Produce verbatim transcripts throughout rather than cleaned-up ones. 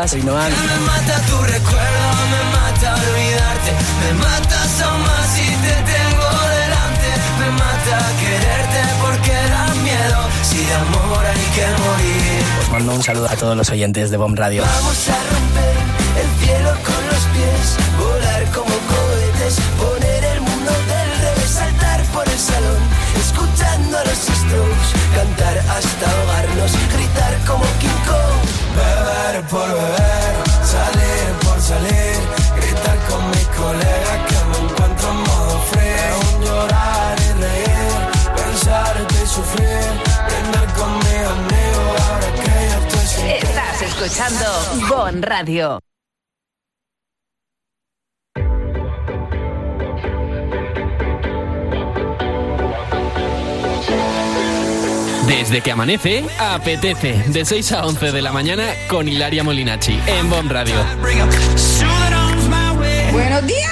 Alba, soy Noan. Me mata tu recuerdo, me mata olvidarte. Me matas aún más si te tengo delante. Me mata quererte porque da miedo. Si de amor hay que morir. Os mando un saludo a todos los oyentes de B O M Radio. Vamos a romper el cielo con los pies, volar como cohetes, poner el mundo del revés, saltar por el salón, escuchando a los Strokes, cantar hasta ahogarnos, gritar como King Kong. Beber por beber, salir por salir, gritar con mis colegas que me encuentro en modo free. Aún llorar y reír, pensarte y sufrir, brindar con mi amigo ahora que ya estoy sin ti. Estás escuchando B O M Radio. Desde que amanece, apetece. De seis a once de la mañana con Hilaria Molinacci en B O M Radio. ¡Buenos días!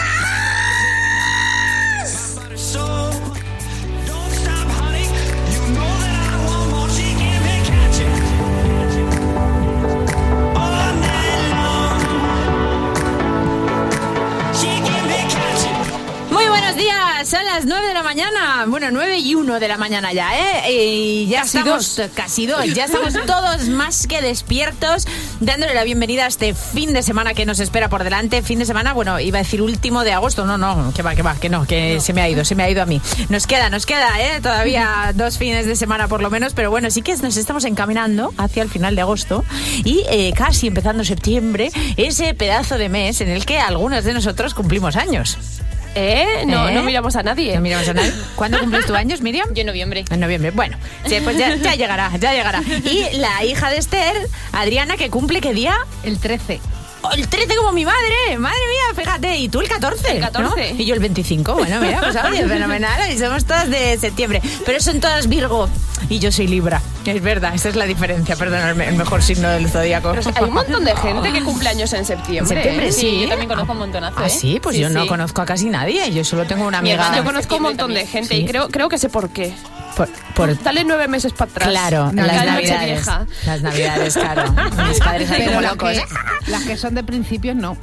Son las nueve de la mañana, bueno, nueve y uno de la mañana ya, ¿eh? Y ya casi estamos, dos. casi dos, ya estamos todos más que despiertos, dándole la bienvenida a este fin de semana que nos espera por delante. Fin de semana, bueno, iba a decir último de agosto, no, no, que va, que va, que no, que no. se me ha ido, se me ha ido a mí. Nos queda, nos queda, ¿eh? Todavía dos fines de semana por lo menos, pero bueno, sí que nos estamos encaminando hacia el final de agosto y eh, casi empezando septiembre, ese pedazo de mes en el que algunos de nosotros cumplimos años. ¿Eh? No, ¿Eh? no miramos a nadie. No miramos a nadie. ¿Cuándo cumples tu años, Miriam? Yo en noviembre. En noviembre. Bueno, sí, pues ya, ya llegará, ya llegará. Y la hija de Esther, Adriana, que cumple, ¿qué día? El trece. Oh, el trece como mi madre, madre mía, fíjate. Y tú el catorce. El catorce. ¿No? Y yo el veinticinco. Bueno, mira, pues oye, fenomenal. Y somos todas de septiembre. Pero son todas Virgo. Y yo soy Libra. Es verdad, esa es la diferencia. Perdonadme, el mejor signo del zodíaco. Pero hay un montón de gente que cumple años en septiembre. ¿En septiembre? ¿eh? Sí. Yo también conozco un montonazo. ¿Ah, ¿eh? sí? Pues sí, yo no sí. conozco a casi nadie. Yo solo tengo una amiga. Yo conozco un montón de gente ¿Sí? y creo, creo que sé por qué. Por, por... Dale nueve meses para atrás. Claro, no, las la navidades. vieja. Las navidades, claro. Mis padres ahí como las locos. que, las que son de principios, no.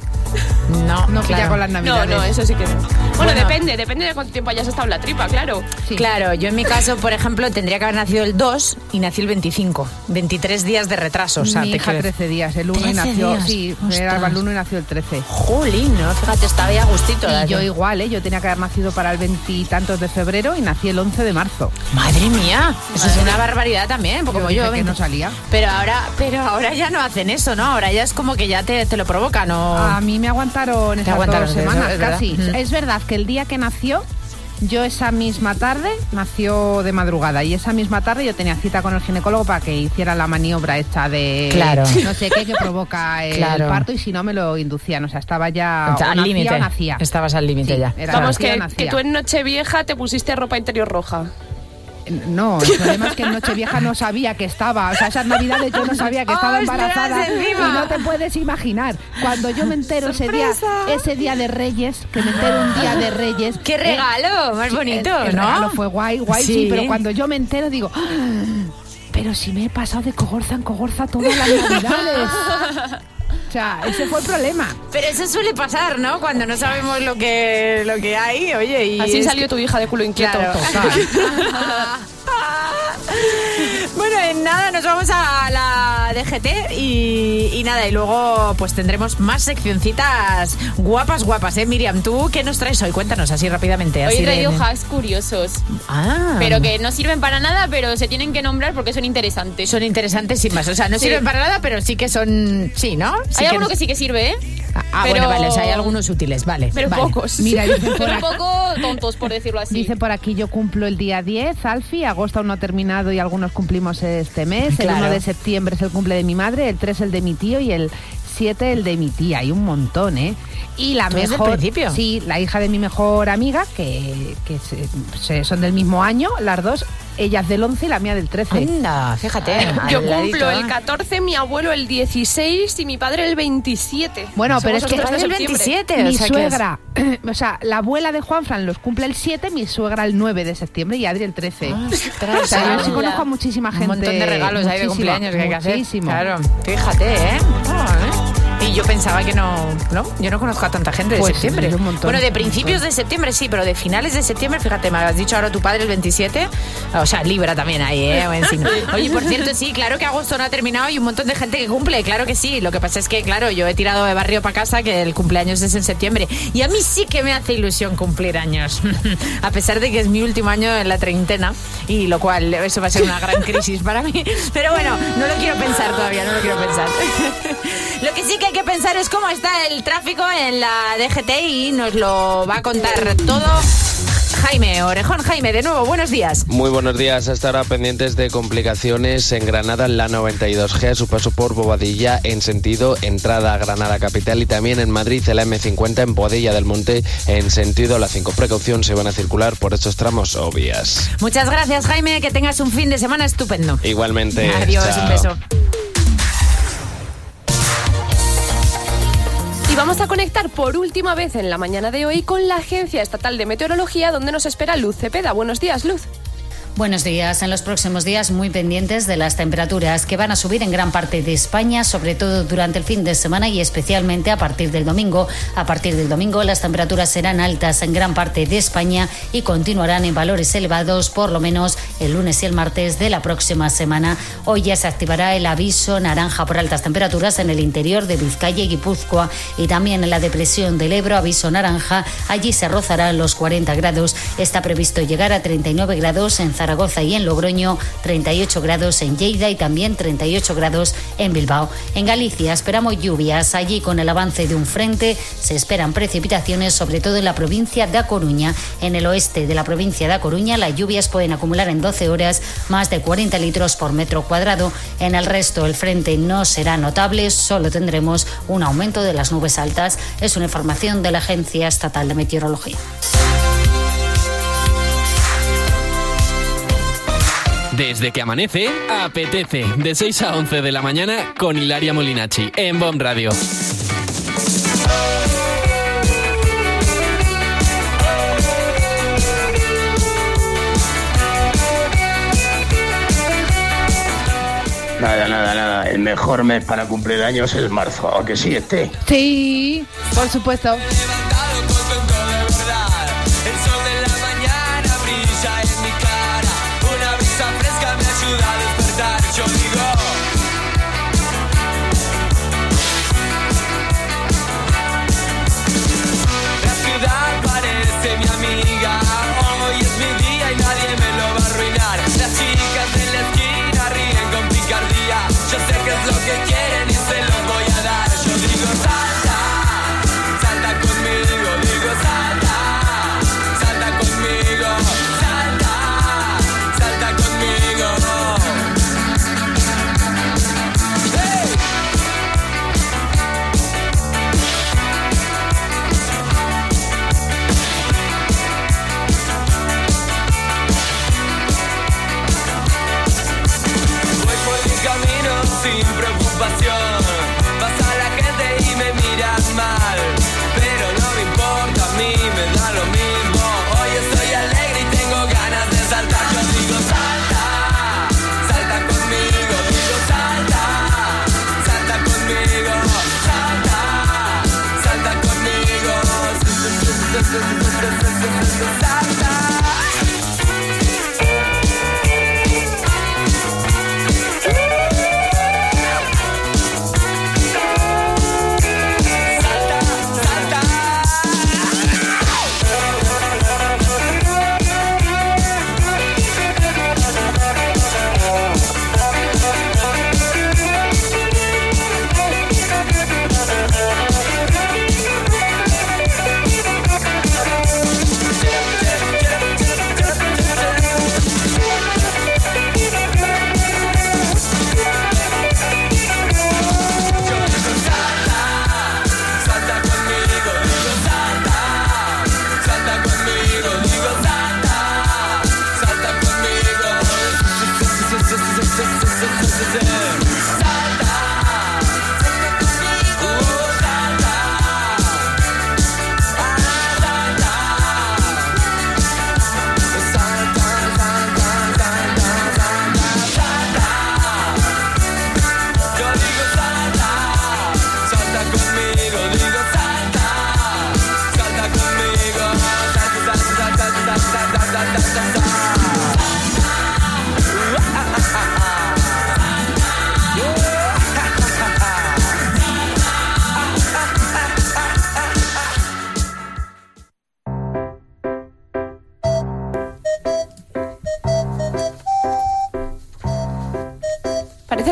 No, No pilla claro. con las No, navidades. no, eso sí que no. Bueno, Bueno. depende, depende de cuánto tiempo hayas estado en la tripa, claro. Sí. Claro, yo en mi caso, por ejemplo, tendría que haber nacido el dos y nací el veinticinco. veintitrés días de retraso. O sea, Mi te hija quiero decir. trece días, el uno y trece nació. días. Sí, Ostras. era el uno y nació el trece. Jolín, ¿no? Fíjate, estaba ya a gustito. Y la yo tía. igual, ¿eh? Yo tenía que haber nacido para el veintitantos de febrero y nací el once de marzo. Madre mía, eso es una barbaridad también, como dije yo. que no salía. Pero ahora, pero ahora ya no hacen eso, ¿no? Ahora ya es como que ya te, te lo provocan, ¿o? A mí me aguantaron esas aguantaron, dos eso semanas, es verdad. casi. Ujú. Es verdad que el día que nació, yo esa misma tarde, nació de madrugada, y esa misma tarde yo tenía cita con el ginecólogo para que hiciera la maniobra esta de Claro. no sé qué que provoca el Claro. parto, y si no me lo inducían, o sea, estaba ya O sea, o al nacía límite. o nacía. Estabas al límite Sí, ya. era Vamos, nacía o que, nacía. que tú en Nochevieja te pusiste ropa interior roja. No, el problema es que en Nochevieja no sabía que estaba, o sea, esas navidades yo no sabía que estaba ¡Ostras, embarazada, encima! y no te puedes imaginar, cuando yo me entero ese día, ese día de Reyes, que me entero un día de Reyes. ¡Qué regalo! Más Sí, bonito, el, el ¿no? regalo fue guay, guay, sí. Sí. Pero cuando yo me entero digo, ¡ah! Pero si me he pasado de cogorza en cogorza todas las navidades. O sea, ese fue el problema. Pero eso suele pasar, ¿no? Cuando no sabemos lo que, lo que hay, oye, y Así es salió tu hija de culo inquieto. Claro. Bueno, en nada, nos vamos a la D G T y, y nada, y luego pues tendremos más seccioncitas guapas, guapas, ¿eh? Miriam, ¿tú qué nos traes hoy? Cuéntanos así rápidamente. Hoy así he traído de... hacks curiosos, Ah. pero que no sirven para nada, pero se tienen que nombrar porque son interesantes. Son interesantes sin más, o sea, no Sí. sirven para nada, pero sí que son... Sí, ¿no? Sí Hay que... alguno que sí que sirve, ¿eh? Ah, pero- bueno, vale, o sea, hay algunos útiles, vale. Pero vale. pocos. Mira, dicen por, Pero aquí, poco tontos, por decirlo así. dice por aquí, yo cumplo el día diez, Alfie, agosto aún no ha terminado y algunos cumplimos este mes, Claro. el uno de septiembre es el cumple de mi madre, el tres el de mi tío y el siete el de mi tía, hay un montón, ¿eh? Y la ¿Tú desde el mejor, principio? sí, la hija de mi mejor amiga, que, que se- se- son del mismo año, las dos, ella es del once y la mía del trece. Anda, fíjate. Yo al ladito, cumplo ¿eh? el catorce, mi abuelo el dieciséis y mi padre el veintisiete. Bueno, pero Somos es que los tres de el septiembre. veintisiete, Mi o sea, que es- suegra, o sea, la abuela de Juanfran los cumple el siete, mi suegra el nueve de septiembre y Adri el trece. Ostras, O sea, yo sí hala. conozco a muchísima gente. Un montón de regalos ahí de muchísimo, cumpleaños que hay que hacer. muchísimo. Claro, fíjate, ¿eh? Oh, ¿eh? Y yo pensaba que no, ¿no? Yo no conozco a tanta gente de Pues, septiembre. yo un montón. Bueno, de principios de septiembre sí, pero de finales de septiembre, fíjate, me has dicho ahora tu padre el veintisiete. O sea, Libra también ahí, ¿eh? En fin. Oye, por cierto, sí, claro que agosto no ha terminado y un montón de gente que cumple, claro que sí. Lo que pasa es que, claro, yo he tirado de barrio para casa que el cumpleaños es en septiembre. Y a mí sí que me hace ilusión cumplir años. A pesar de que es mi último año en la treintena, y lo cual eso va a ser una gran crisis para mí. Pero bueno, no lo quiero pensar todavía, no lo quiero pensar. Lo que sí que hay que pensar es cómo está el tráfico en la D G T y nos lo va a contar todo Jaime Orejón. Jaime, de nuevo, buenos días. Muy buenos días. Hasta ahora pendientes de complicaciones en Granada, en la noventa y dos G, a su paso por Bobadilla en sentido entrada a Granada capital, y también en Madrid, en la M cincuenta en Boadilla del Monte en sentido la cinco. Precaución, se van a circular por estos tramos o vías. Muchas gracias, Jaime, que tengas un fin de semana estupendo. Igualmente. Adiós, chao. un beso. Y vamos a conectar por última vez en la mañana de hoy con la Agencia Estatal de Meteorología, donde nos espera Luz Cepeda. Buenos días, Luz. Buenos días. En los próximos días muy pendientes de las temperaturas que van a subir en gran parte de España, sobre todo durante el fin de semana y especialmente a partir del domingo. A partir del domingo las temperaturas serán altas en gran parte de España y continuarán en valores elevados por lo menos el lunes y el martes de la próxima semana. Hoy ya se activará el aviso naranja por altas temperaturas en el interior de Vizcaya y Guipúzcoa, y también en la depresión del Ebro aviso naranja. Allí se rozarán los cuarenta grados. Está previsto llegar a treinta y nueve grados en Zaragoza y en Logroño, treinta y ocho grados en Lleida y también treinta y ocho grados en Bilbao. En Galicia esperamos lluvias. Allí, con el avance de un frente, se esperan precipitaciones, sobre todo en la provincia de A Coruña. En el oeste de la provincia de A Coruña, las lluvias pueden acumular en doce horas más de cuarenta litros por metro cuadrado. En el resto, el frente no será notable, solo tendremos un aumento de las nubes altas. Es una información de la Agencia Estatal de Meteorología. Desde que amanece, apetece. De seis a once de la mañana con Hilaria Molinacci en B O M Radio. Nada, nada, nada. El mejor mes para cumplir años es marzo. ¿A que sí, esté? Sí, por supuesto. Yo digo, la ciudad parece mi amiga. Hoy es mi día y nadie me lo va a arruinar. Las chicas en la esquina ríen con picardía. Yo sé que es lo que quieren y se los voy a dar. Yo digo, salta, salta conmigo. Digo, salta, salta conmigo. Salta, salta conmigo. Sin preocupación, pasa la gente y me miran mal, pero no me importa, a mí me da lo mismo. Hoy estoy alegre y tengo ganas de saltar. Yo digo salta, salta conmigo. Digo salta, salta conmigo. Salta, salta conmigo. Salta.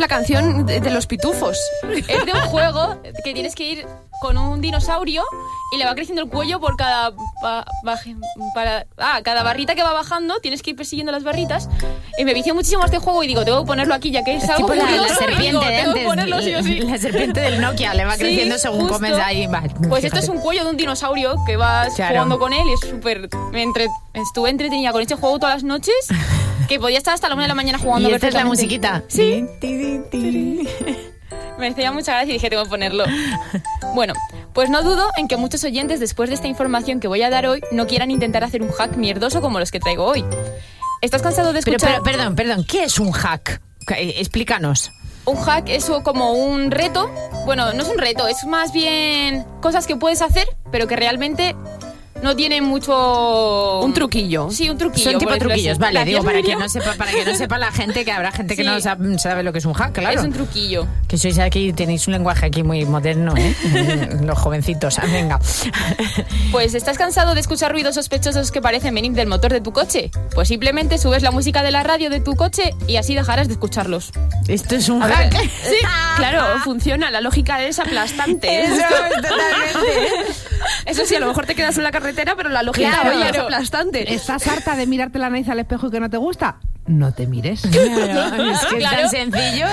la canción de, de los pitufos. Es de un juego que tienes que ir con un dinosaurio y le va creciendo el cuello por cada ba- baje- para, ah, cada barrita que va bajando, tienes que ir persiguiendo las barritas. Y me vició muchísimo este juego y digo, tengo que ponerlo aquí ya que es, Es algo tipo la, la curioso, serpiente digo, de tengo que antes, ponerlo sí o sí. la serpiente del Nokia, le va Sí, creciendo según justo. comes ahí. Va, Pues fíjate. esto es un cuello de un dinosaurio que vas Claro. jugando con él y es súper... me entre- Estuve entretenida con este juego todas las noches, que podía estar hasta la una de la mañana jugando. Y esta es la perfectamente. musiquita. Sí. Ti, ti, ti. Me hacía mucha gracia y dije, tengo que ponerlo. Bueno, pues no dudo en que muchos oyentes, después de esta información que voy a dar hoy, no quieran intentar hacer un hack mierdoso como los que traigo hoy. ¿Estás cansado de Pero, escuchar...? pero, perdón, perdón, ¿qué es un hack? Eh, Explícanos. Un hack es como un reto. Bueno, no es un reto, es más bien cosas que puedes hacer, pero que realmente no tienen mucho... Un truquillo. Sí, un truquillo. Son tipo por decirlo truquillos, así. vale, Gracias, digo, para Miriam. que no sepa, para que no sepa la gente, que habrá gente que Sí. no sabe, sabe lo que es un hack, claro. Es un truquillo. Que sois aquí, tenéis un lenguaje aquí muy moderno, ¿eh? Los jovencitos, ah, venga. Pues ¿estás cansado de escuchar ruidos sospechosos que parecen venir del motor de tu coche? Pues simplemente subes la música de la radio de tu coche y así dejarás de escucharlos. Esto es un A hack. ver, sí, claro, funciona. La lógica es aplastante. Eso es totalmente. Eso sí, a lo mejor te quedas en la carretera, pero la lógica Claro, oye, es claro. aplastante. ¿Estás harta de mirarte la nariz al espejo y que no te gusta? No te mires. Claro, es que Claro. es tan sencillo.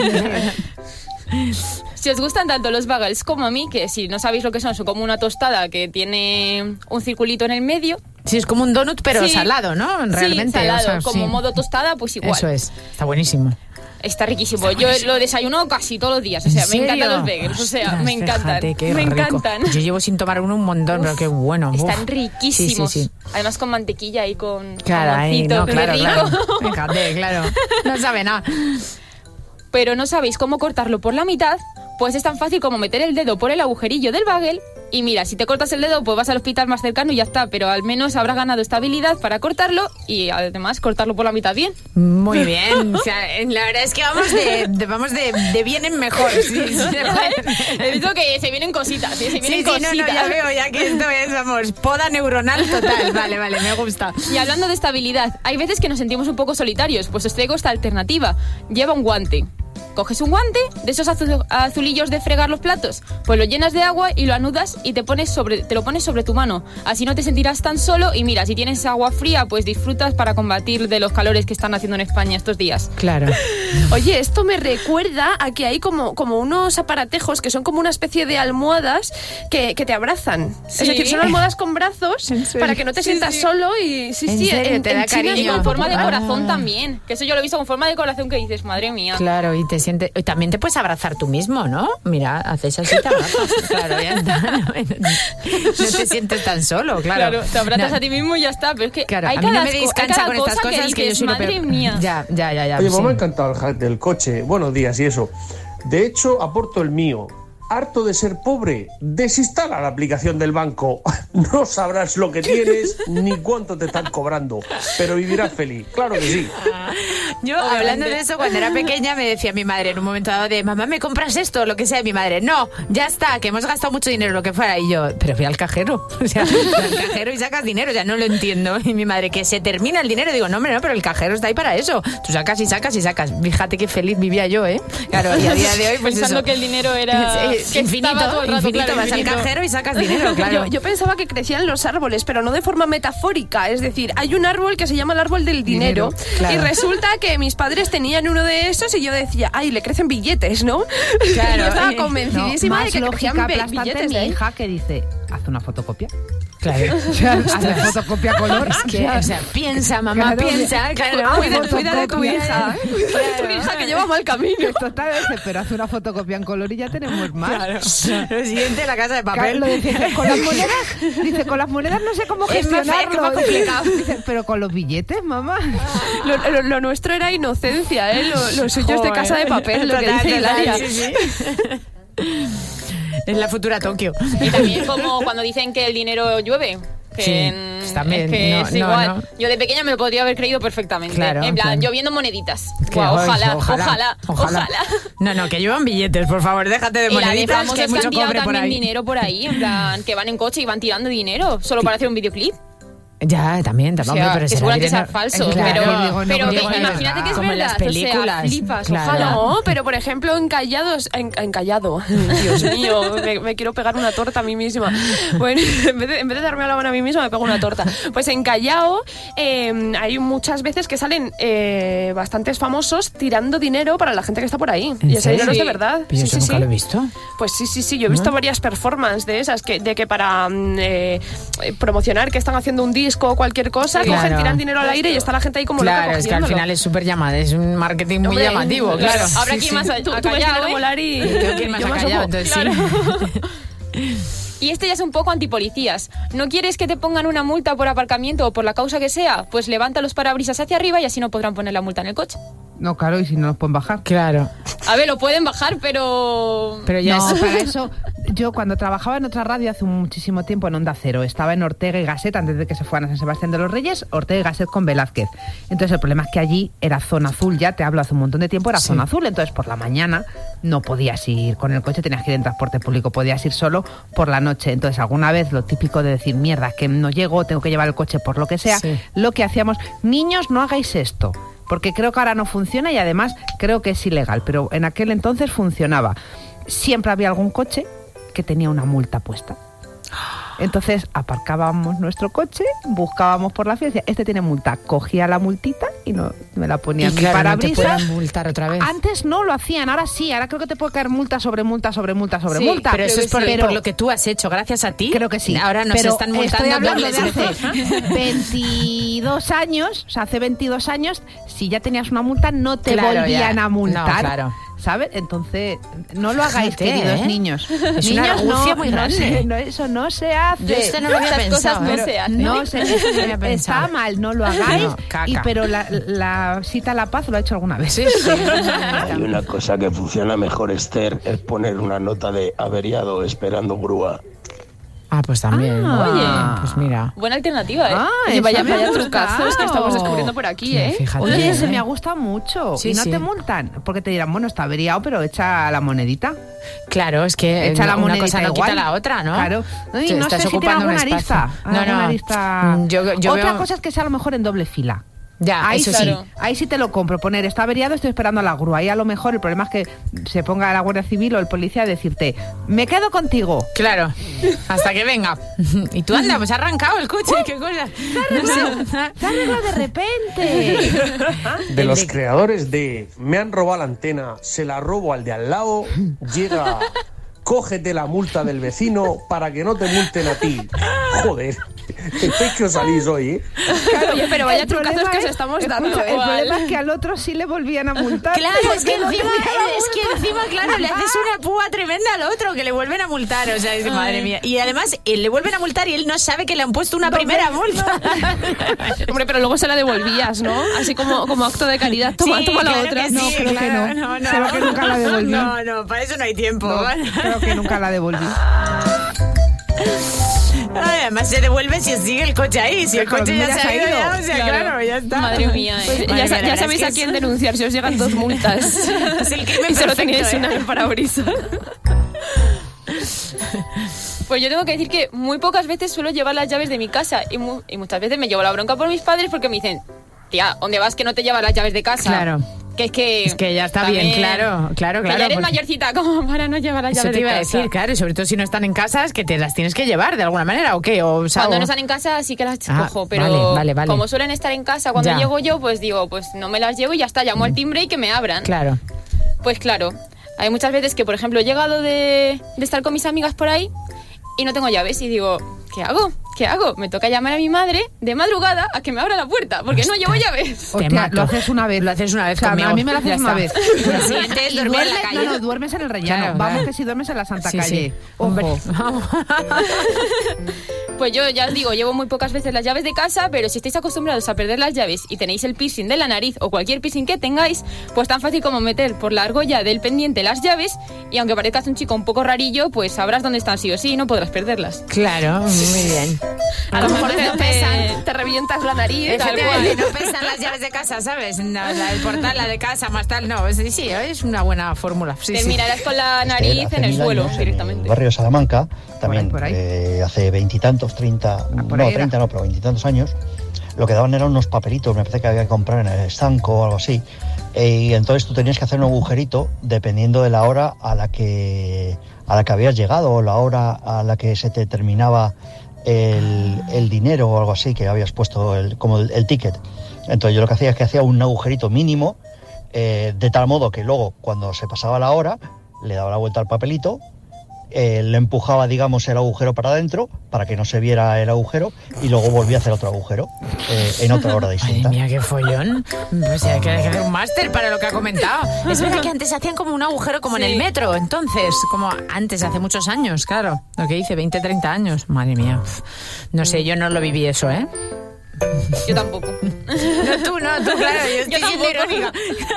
Si os gustan tanto los bagels como a mí, que si no sabéis lo que son, son como una tostada que tiene un circulito en el medio. Sí, es como un donut, pero Sí. salado, ¿no? Realmente. Sí, salado, o sea, como sí. modo tostada, pues igual. Eso es, está buenísimo. Está riquísimo. Yo lo desayuno casi todos los días. O sea, ¿En me encantan serio? los bagels. O sea, Ostras, me encantan. fíjate, qué me rico. encantan. Yo llevo sin tomar uno un montón, pero qué bueno. Uf. Están riquísimos. Sí, sí, sí. Además con mantequilla y con Claro, ahí, jamoncito, no, qué claro, rico. claro. Fíjate, claro. No sabe nada. Pero no sabéis cómo cortarlo por la mitad, pues es tan fácil como meter el dedo por el agujerillo del bagel y mira, si te cortas el dedo, pues vas al hospital más cercano y ya está, pero al menos habrás ganado estabilidad para cortarlo y además cortarlo por la mitad bien. Muy bien. O sea, la verdad es que vamos de, de- vamos de, de bien en mejor. Sí, sí, He visto que se vienen cositas, ¿sí? Se sí, vienen sí, cositas. no, no, ya veo, ya que esto es, vamos, poda neuronal total. Vale, vale, me gusta. Y hablando de estabilidad, hay veces que nos sentimos un poco solitarios, pues os traigo esta alternativa. Lleva un guante. Coges un guante, de esos azu- azulillos de fregar los platos, pues lo llenas de agua y lo anudas y te pones sobre, te lo pones sobre tu mano. Así no te sentirás tan solo y mira, si tienes agua fría, pues disfrutas para combatir de los calores que están haciendo en España estos días. Claro. Oye, esto me recuerda a que hay como, como unos aparatejos que son como una especie de almohadas que, que te abrazan. Sí. Es decir, son almohadas con brazos ¿En serio? para que no te Sí, sientas sí. solo y sí, ¿En sí, serio? Te da China cariño. es Y con muy forma de popular. corazón Ah. también, que eso yo lo he visto con forma de corazón que dices, madre mía. Claro, y te sientes. Y también te puedes abrazar tú mismo, ¿no? Mira, haces así, te abrazas. Claro, ya está. No, no te sientes tan solo, claro. Claro, te abrazas No, a ti mismo y ya está, pero es que Claro, hay a mí no cada me deis co- hay cancha cada con estas cosa cosas que, que, yo dices, soy lo madre peor. mía. Ya, ya, ya, ya. Oye, sí. pues me ha encantado el hack del coche. Buenos días y eso. De hecho, aporto el mío. Harto de ser pobre, desinstala la aplicación del banco. No sabrás lo que tienes ni cuánto te están cobrando, pero vivirás feliz. Claro que sí. Yo, hablando de eso, cuando era pequeña me decía mi madre en un momento dado de mamá, ¿me compras esto? Lo que sea, y mi madre, no, ya está, que hemos gastado mucho dinero, lo que fuera. Y yo, pero fui al cajero. O sea, fui al cajero y sacas dinero, ya no lo entiendo. Y mi madre, que se termina el dinero. Digo, no, hombre, no, pero el cajero está ahí para eso. Tú sacas y sacas y sacas. Fíjate qué feliz vivía yo, ¿eh? Claro, y a día de hoy, pues Pensando eso. que el dinero era Es, que infinito, estaba todo el rato, infinito, claro, vas infinito. al cajero y sacas dinero, claro. Yo, yo pensaba que crecían los árboles, pero no de forma metafórica. Es decir, hay un árbol que se llama el árbol del dinero. Dinero, claro. Y resulta que mis padres tenían uno de esos y yo decía, ay, le crecen billetes, ¿no? Claro. Yo estaba No, convencidísima más de que lógica crecían be- aplastante billetes mi de ahí. hija que dice, haz una fotocopia. Claro. Hace fotocopia color. Es que, o sea, piensa, mamá, Claro, piensa. Claro, Cuida, cuida de tu hija, ¿eh? Cuida de tu Claro. hija que lleva mal camino. Esto está de veces, pero hace una fotocopia en color y ya tenemos más. Claro. Lo siguiente, la casa de Claro, papel. lo dice, con las monedas, dice, con las monedas no sé cómo Es más feo, gestionarlo. es más complicado. Dice, pero con los billetes, mamá. Lo, lo- lo nuestro era inocencia, ¿eh? Lo, lo suyo es de casa de papel, lo que Total, dice total, Hilaria. sí, sí. Es la futura Tokio. Y también como cuando dicen que el dinero llueve. Que Sí, en- pues también, es que no, es no, igual. no. Yo de pequeña me lo podría haber creído perfectamente. Claro, en plan, claro. lloviendo moneditas. Que, Guau, ay, ojalá, ojalá, ojalá, No, no, que llevan billetes, por favor, déjate de Y la de moneditas, que hay famosos que mucho han tirado cobre por también ahí. dinero por ahí, en plan, que van en coche y van tirando dinero solo para hacer un videoclip. Ya, también, también, O sea, hombre, pero que será seguramente dinero- sea falso, Claro, pero, digo, no, pero digo, que es imagínate verdad. que es Como en verdad. las O sea, películas. flipas, Claro. ojalá. No, pero por ejemplo, en Callados, en, en Callado, Dios mío, me, me quiero pegar una torta a mí misma. Bueno, en vez de, en vez de darme la mano a mí misma, me pego una torta. Pues en Callao eh, hay muchas veces que salen eh, bastantes famosos tirando dinero para la gente que está por ahí. ¿En Y ese serio? dinero es de verdad. Pero yo eso nunca lo he visto. Pues sí, sí, sí. Yo he visto ¿No? varias performances de esas, que, de que para mm, eh, promocionar que están haciendo un disco o cualquier cosa, Claro. cogen, tiran dinero al aire y está la gente ahí como Claro, loca es que al cogiéndolo. final es súper llamado, es un marketing muy Hombre, llamativo, claro. Habrá Sí, que ir sí. más a, Tú, a tú ves Callao, dinero ¿eh? volar y Tengo que ir más yo a me Callao, asomo. entonces Claro. sí. Y este ya es un poco antipolicías. ¿No quieres que te pongan una multa por aparcamiento o por la causa que sea? Pues levanta los parabrisas hacia arriba y así no podrán poner la multa en el coche. No, claro, y si no los pueden bajar. Claro. A ver, lo pueden bajar, pero... Pero ya No, es... para eso, yo cuando trabajaba en otra radio hace muchísimo tiempo en Onda Cero, estaba en Ortega y Gasset antes de que se fueran a San Sebastián de los Reyes, Ortega y Gasset con Velázquez. Entonces el problema es que allí era zona azul, ya te hablo hace un montón de tiempo, era Sí. zona azul, entonces por la mañana no podías ir con el coche, tenías que ir en transporte público, podías ir solo por la noche. Entonces alguna vez lo típico de decir, mierda, que no llego, tengo que llevar el coche por lo que sea, Sí. lo que hacíamos, niños, no hagáis esto. Porque creo que ahora no funciona y además creo que es ilegal, pero en aquel entonces funcionaba. Siempre había algún coche que tenía una multa puesta. Entonces aparcábamos nuestro coche, buscábamos por la fiesta, este tiene multa, cogía la multita y no me la ponía Y en mi claro, no te parabrisas. pueden multar otra vez. Antes no lo hacían, ahora sí, ahora creo que te puede caer multa sobre multa sobre multa sobre Sí, multa. Pero eso es por, Pero- por lo que tú has hecho, gracias a ti. Creo que sí. Ahora nos Pero están estoy multando hablando dobles de veces. hace veintidós años, o sea, hace veintidós años, si ya tenías una multa, no te Claro, volvían ya. a multar. No, claro. ¿Sabes? Entonces, no lo hagáis, Fíjate, queridos ¿eh? niños. Es niños, una argucia no, muy no grande. se- no, eso no se hace. Yo este no lo había Esas pensado. cosas no pero- se hacen. No, se, Eso no había pensado. está mal, no lo hagáis. No, caca. y, pero la, la cita a la paz lo ha hecho alguna vez. Sí, sí. Hay una cosa que funciona mejor, Esther, es poner una nota de averiado esperando grúa. Ah, pues también. Ah. Oye. Pues mira. Buena alternativa, ¿eh? Ah, Oye, esa vaya, me ha vaya gustado. trucazos que estamos descubriendo por aquí, ¿eh? Fíjate. Oye, ¿eh? ese me ha gustado mucho. Sí, y no sí. te multan, porque te dirán, bueno, está averiado, pero echa la monedita. Claro, es que Echa la una monedita cosa no igual. quita la otra, ¿no? Claro. No, y Te no estás sé si tiene ocupando un alguna espacio. arista. No, alguna no. arista. Yo- yo Otra veo- cosa es que sea a lo mejor en doble fila. Ya, Ahí eso sí, sí. ahí sí te lo compro. Poner, está averiado, estoy esperando a la grúa. Ahí a lo mejor el problema es que se ponga la Guardia Civil o el policía a decirte, me quedo contigo. Claro, hasta que venga. Y tú anda, pues ha arrancado el coche, qué cosa. No sé. Se arregla de repente. De los creadores de Me han robado la antena, se la robo al de al lado, llega cógete la multa del vecino para que no te multen a ti. Joder, qué pecho salís hoy, ¿eh? Claro, oye, pero vaya El trucazos problema que es- os estamos escucha, dando. el problema es que al otro sí le volvían a multar. Claro, es que Porque no encima, tenía la es que multa. encima, claro, le haces una púa tremenda al otro, que le vuelven a multar, o sea, dice, madre mía. Y además, él le vuelven a multar y él no sabe que le han puesto una No, primera no, multa. Hombre, pero luego se la devolvías, ¿no? Así como, como acto de caridad. Toma, Sí, toma la claro otra. que sí, No, creo que claro, no. Creo que nunca la devolví. No, no, para eso no hay tiempo. No, creo que nunca la devolví. Ay, además se devuelve si sigue el coche ahí, si el Claro, coche ya ya se se ha ha ido, ido. ya, o sea, claro, Claro. ya está. Madre mía, ¿eh? Pues Madre ya, mía, sa- la ya verdad sabéis es a que quién es- denunciar si os llegan dos multas. Es el crimen y solo perfecto, teníais ¿eh? una en el parabrisas. Pues yo tengo que decir que muy pocas veces suelo llevar las llaves de mi casa y, mu- y muchas veces me llevo la bronca por mis padres porque me dicen, tía, ¿dónde vas que no te llevas las llaves de casa? Claro. Que es que... Es que ya está también- bien, claro, claro, Que claro. ya eres porque- mayorcita como para no llevar las Eso llaves te de iba a casa. decir, claro, y sobre todo si no están en casa, es que te las tienes que llevar de alguna manera, ¿o qué? O, o sea, Cuando o- no están en casa sí que las Ah, cojo, pero vale, vale, vale. como suelen estar en casa cuando Ya. llego yo, pues digo, pues no me las llevo y ya está, llamo al timbre y que me abran. Claro. Pues claro, hay muchas veces que, por ejemplo, he llegado de, de estar con mis amigas por ahí y no tengo llaves y digo, ¿qué hago? ¿Qué hago? Me toca llamar a mi madre de madrugada a que me abra la puerta porque no llevo llaves. Te Hostia, mato. lo haces una vez. Lo haces una vez O sea, conmigo. a mí me lo haces Ya una está. vez. Lo siguiente es Y dormir en la duermes- calle. No, no, duermes en el rellano. Claro, Vamos claro. que si duermes en la Santa Sí, Calle. sí. Ojo. Hombre, Pues yo ya os digo, llevo muy pocas veces las llaves de casa, pero si estáis acostumbrados a perder las llaves y tenéis el piercing de la nariz o cualquier piercing que tengáis, pues tan fácil como meter por la argolla del pendiente las llaves y aunque parezcas un chico un poco rarillo, pues sabrás dónde están sí o sí y no podrás perderlas. claro, muy bien. A lo mejor te, te, te revientas la nariz. Tal cual. No pesan las llaves de casa, ¿sabes? No, la del portal, la de casa, más tal. No, sí, sí, es una buena fórmula. Sí, te sí. mirarás con la nariz Este, en el suelo años, directamente. En el barrio de Salamanca, también Por ahí, por ahí. Eh, hace veintitantos, treinta, Ah, por no, ahí era. treinta no, pero veintitantos años, lo que daban eran unos papelitos, me parece que había que comprar en el estanco o algo así. Eh, y entonces tú tenías que hacer un agujerito dependiendo de la hora a la que a la que habías llegado o la hora a la que se te terminaba el, el dinero o algo así que habías puesto el, como el, el ticket. Entonces yo lo que hacía es que hacía un agujerito mínimo eh, de tal modo que luego cuando se pasaba la hora le daba la vuelta al papelito, eh, le empujaba digamos el agujero para adentro para que no se viera el agujero y luego volvía a hacer otro agujero eh, en otra hora distinta. Ay, mira, qué follón. Pues hay que hacer un máster para lo que ha comentado. Es verdad que antes hacían como un agujero como Sí. en el metro, entonces, como antes, hace muchos años, claro. Lo que hice, veinte, treinta años. Madre mía. Uf. No sé, yo no lo viví eso, ¿eh? Yo tampoco. No, tú no, tú, claro, yo estoy Yo siendo tampoco. irónica.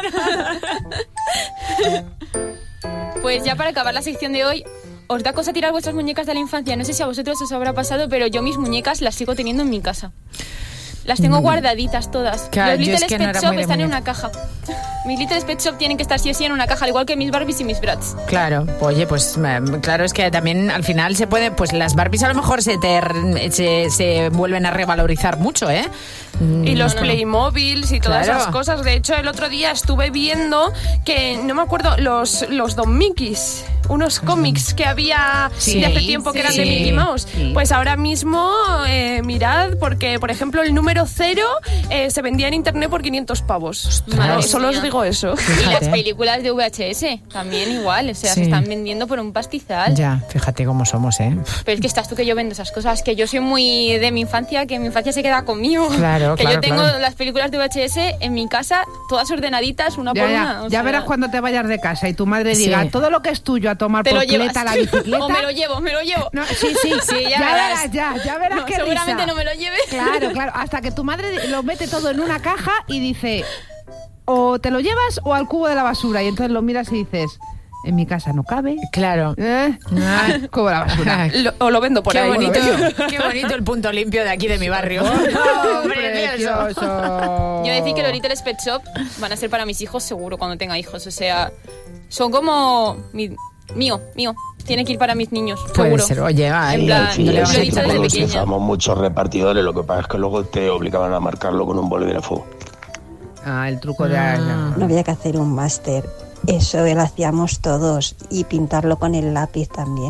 Pues ya para acabar la sección de hoy, os da cosa tirar vuestras muñecas de la infancia. No sé si a vosotros os habrá pasado, pero yo mis muñecas las sigo teniendo en mi casa. Las tengo guardaditas todas. Claro, Los yo Little es que no Pet era Shop muy de están en muñeca. una caja. Mis Little Pet Shop tienen que estar sí o sí en una caja, al igual que mis Barbies y mis Bratz. Claro, oye, pues eh, claro, es que también al final se puede, pues las Barbies a lo mejor se, te, se, se vuelven a revalorizar mucho, ¿eh? Y los No, no, no. Playmobiles y todas Claro. esas cosas. De hecho, el otro día estuve viendo que, no me acuerdo, los, los Don Mickeys, unos cómics que había Sí, de hace tiempo que eran de sí. Mickey Mouse. Sí. Pues ahora mismo, eh, mirad, porque, por ejemplo, el número cero eh, se vendía en internet por quinientos pavos. Madre Solo mía. os digo eso. Y Fíjate. las películas de V H S también igual, o sea, Sí. se están vendiendo por un pastizal. Ya, fíjate cómo somos, ¿eh? Pero es que estás tú que yo vendo esas cosas, que yo soy muy de mi infancia, que mi infancia se queda conmigo. Claro, que claro, yo tengo claro. las películas de V H S en mi casa, todas ordenaditas, una Ya, por ya, una. o ya sea, verás cuando te vayas de casa y tu madre Sí. diga todo lo que es tuyo a tomar te por lo llevas. cleta la bicicleta. O me lo llevo, me lo llevo. No, sí, sí, Sí, ya ya, verás. verás, ya, ya verás No, qué seguramente risa. no me lo lleve. Claro, claro, hasta que tu madre lo mete todo en una caja y dice, o te lo llevas o al cubo de la basura, y entonces lo miras y dices, en mi casa no cabe. Claro. ¿Eh? Ah. Al cubo de la basura. Lo- o lo vendo por Qué ahí. bonito, qué bonito el punto limpio de aquí de mi barrio. Oh, Precioso. precioso. Yo decir que los Little Pet Shop van a ser para mis hijos seguro cuando tenga hijos, o sea, son como mi- mío, mío. Tiene que ir para mis niños, Puede seguro. ser, oye, va, En ahí, plan, no le yo vamos he a dicho quitar desde el Los pequeña. usábamos muchos repartidores, lo que pasa es que luego te obligaban a marcarlo con un bolígrafo. Ah, el truco de... Ah. No había que hacer un máster. Eso lo hacíamos todos. Y pintarlo con el lápiz también.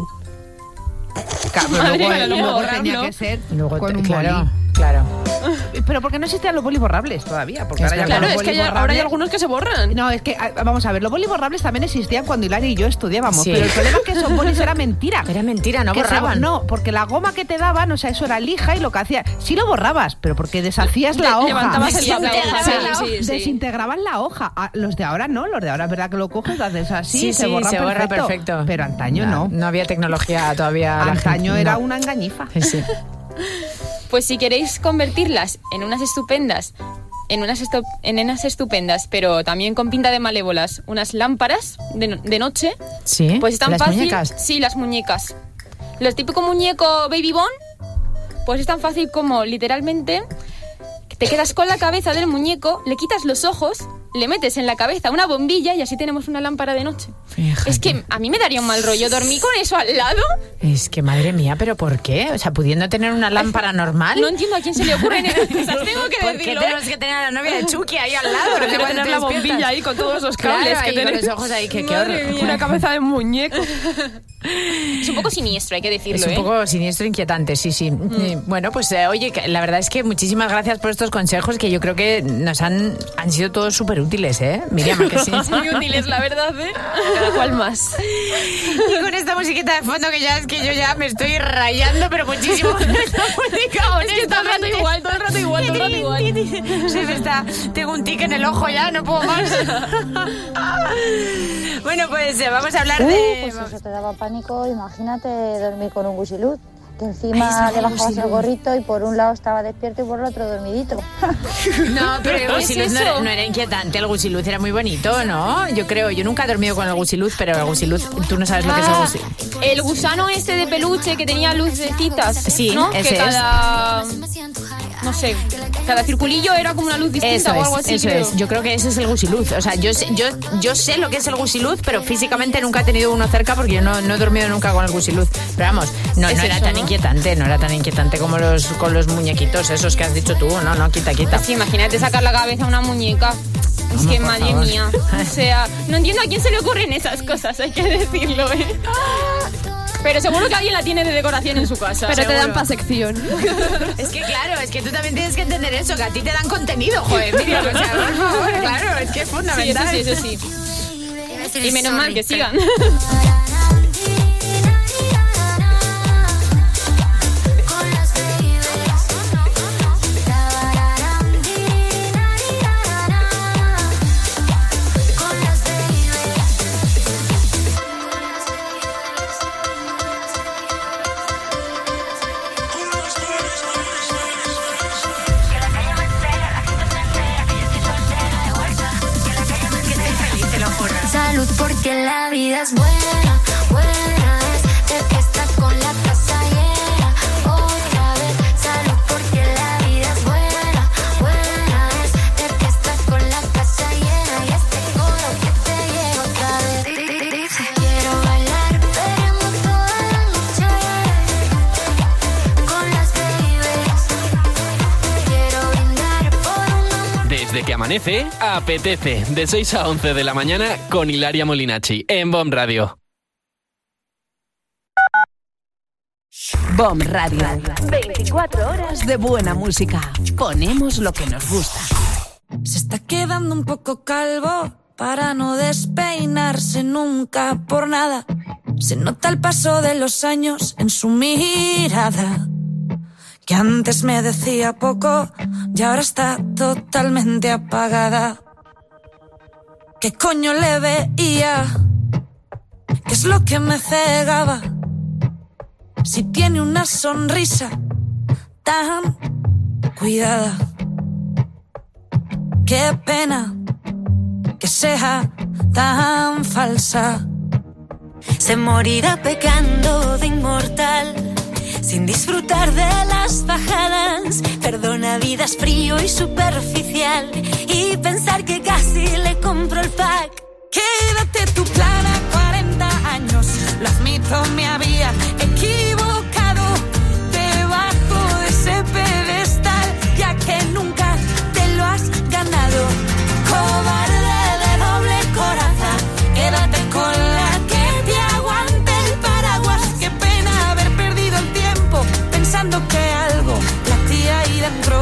Claro, pero Madre luego, mía, luego luego tenía borrarlo. que ser Luego con te- un claro, boli. claro. Pero porque no existían los bolis borrables todavía. Porque Es ahora ya verdad. con Claro, los es que bolis ya- ahora hay borrables- algunos que se borran. No, es que, ah, vamos a ver, los bolis borrables también existían cuando Hilaria y yo estudiábamos, Sí. pero el problema es que esos bolis era mentira. Era mentira, no Que se- borraban. no, porque la goma que te daban, o sea, eso era lija y lo que hacía... Sí lo borrabas, pero porque deshacías la Le- hoja. levantabas el papel. Desintegrabas Sí, sí, sí. desintegraban la hoja. Ah, los de ahora no, los de ahora es verdad que lo coges, lo haces así, Sí, se sí, borra se borra perfecto. perfecto. Pero antaño no. No había tecnología todavía. la Antaño gente- era no. una engañifa. Sí, sí. Pues si queréis convertirlas en unas estupendas, en unas, esto- en unas estupendas, pero también con pinta de malévolas, unas lámparas de, no- de noche, Sí, pues es tan las fácil. muñecas. Sí, las muñecas. Los típico muñeco Baby Bon, pues es tan fácil como literalmente que te quedas con la cabeza del muñeco, le quitas los ojos, le metes en la cabeza una bombilla y así tenemos una lámpara de noche. Fíjate. Es que a mí me daría un mal rollo dormir con eso al lado. Es que madre mía, ¿pero por qué? O sea, pudiendo tener una lámpara normal. No entiendo a quién se le ocurren esas cosas. Tengo que ¿Por qué decirlo. tenemos ¿eh? que tener a la novia de Chucky ahí al lado? Prefiero Cuando tener te la despiertas. bombilla ahí con todos los cables Claro, que ahí con tenés. los ojos ahí, que qué Madre horror. mía. Una cabeza de muñeco. Es un poco siniestro, hay que decirlo. Es un ¿eh? poco siniestro e inquietante, sí, sí. Eh, Bueno, pues eh, oye, que la verdad es que muchísimas gracias por estos consejos que yo creo que nos han, han sido todos súper útiles, ¿eh? Miriam, ¿a que sí? Muy útiles, la verdad, ¿eh? Cada cual más. Y con esta musiquita de fondo que ya es que yo ya me estoy rayando, pero muchísimo con esta música, Es que todo el rato honestamente. igual, todo el rato igual, todo el rato igual. Se me está, tengo un tic en el ojo ya, no puedo más. Bueno, pues eh, vamos a hablar Uh, de... pues eso te daba pánico, imagínate dormir con un gusiluz. que encima le bajabas el gorrito y por un lado estaba despierto y por el otro dormidito. No, pero el ¿Qué es gusiluz no, eso? era- no era inquietante, el gusiluz era muy bonito, ¿no? Yo creo, yo nunca he dormido con el gusiluz, pero el gusiluz, tú no sabes lo que es el Ah, gusiluz. el gusano este de peluche que tenía lucecitas. Sí, ¿no? ese que es. cada. No sé, cada circulillo era como una luz distinta Eso o algo es, así. eso creo. es. Yo creo que ese es el gusiluz. O sea, yo sé, yo, yo sé lo que es el gusiluz, pero físicamente nunca he tenido uno cerca porque yo no, no he dormido nunca con el gusiluz. Pero vamos, no, Es no era eso, tan ¿no? inquietante, no era tan inquietante como los con los muñequitos esos que has dicho tú. No, no, quita, quita. Sí, imagínate sacar la cabeza a una muñeca. Es No, que, por madre favor. mía. O sea, no entiendo a quién se le ocurren esas cosas, hay que decirlo, ¿eh? Pero seguro que alguien la tiene de decoración en su casa. Pero te dan seguro. pa' sección. Es que claro, es que tú también tienes que entender eso, que a ti te dan contenido, joder, Miriam, o sea, por favor, claro, es que es fundamental. Sí, eso sí, eso sí. Y menos mal que sigan. Salud porque la vida es buena, buena es de fiesta con la casa llena. Otra vez, salud porque la vida es buena, buena es de fiesta con la casa llena. Y este coro que te llega otra vez dice: quiero bailar perreando toda la noche con las babies. Quiero brindar por un amor. Desde que amanece, apetece. De seis a once de la mañana con Hilaria Molinacci en B O M Radio. B O M Radio. veinticuatro horas de buena música. Ponemos lo que nos gusta. Se está quedando un poco calvo para no despeinarse nunca por nada. Se nota el paso de los años en su mirada, que antes me decía poco y ahora está totalmente apagada. ¿Qué coño le veía? ¿Qué es lo que me cegaba? Si tiene una sonrisa tan cuidada. Qué pena que sea tan falsa. Se morirá pecando de inmortal, sin disfrutar de las bajadas. Perdona vidas frío y superficial, y pensar que casi le compro el pack. Quédate tu plan a cuarenta años. Lo admito, me había equivocado debajo de ese pedestal, ya que nunca te lo has ganado. Cobarde de doble coraza, quédate con la que te aguante el paraguas. Qué pena haber perdido el tiempo pensando que algo latía ahí dentro.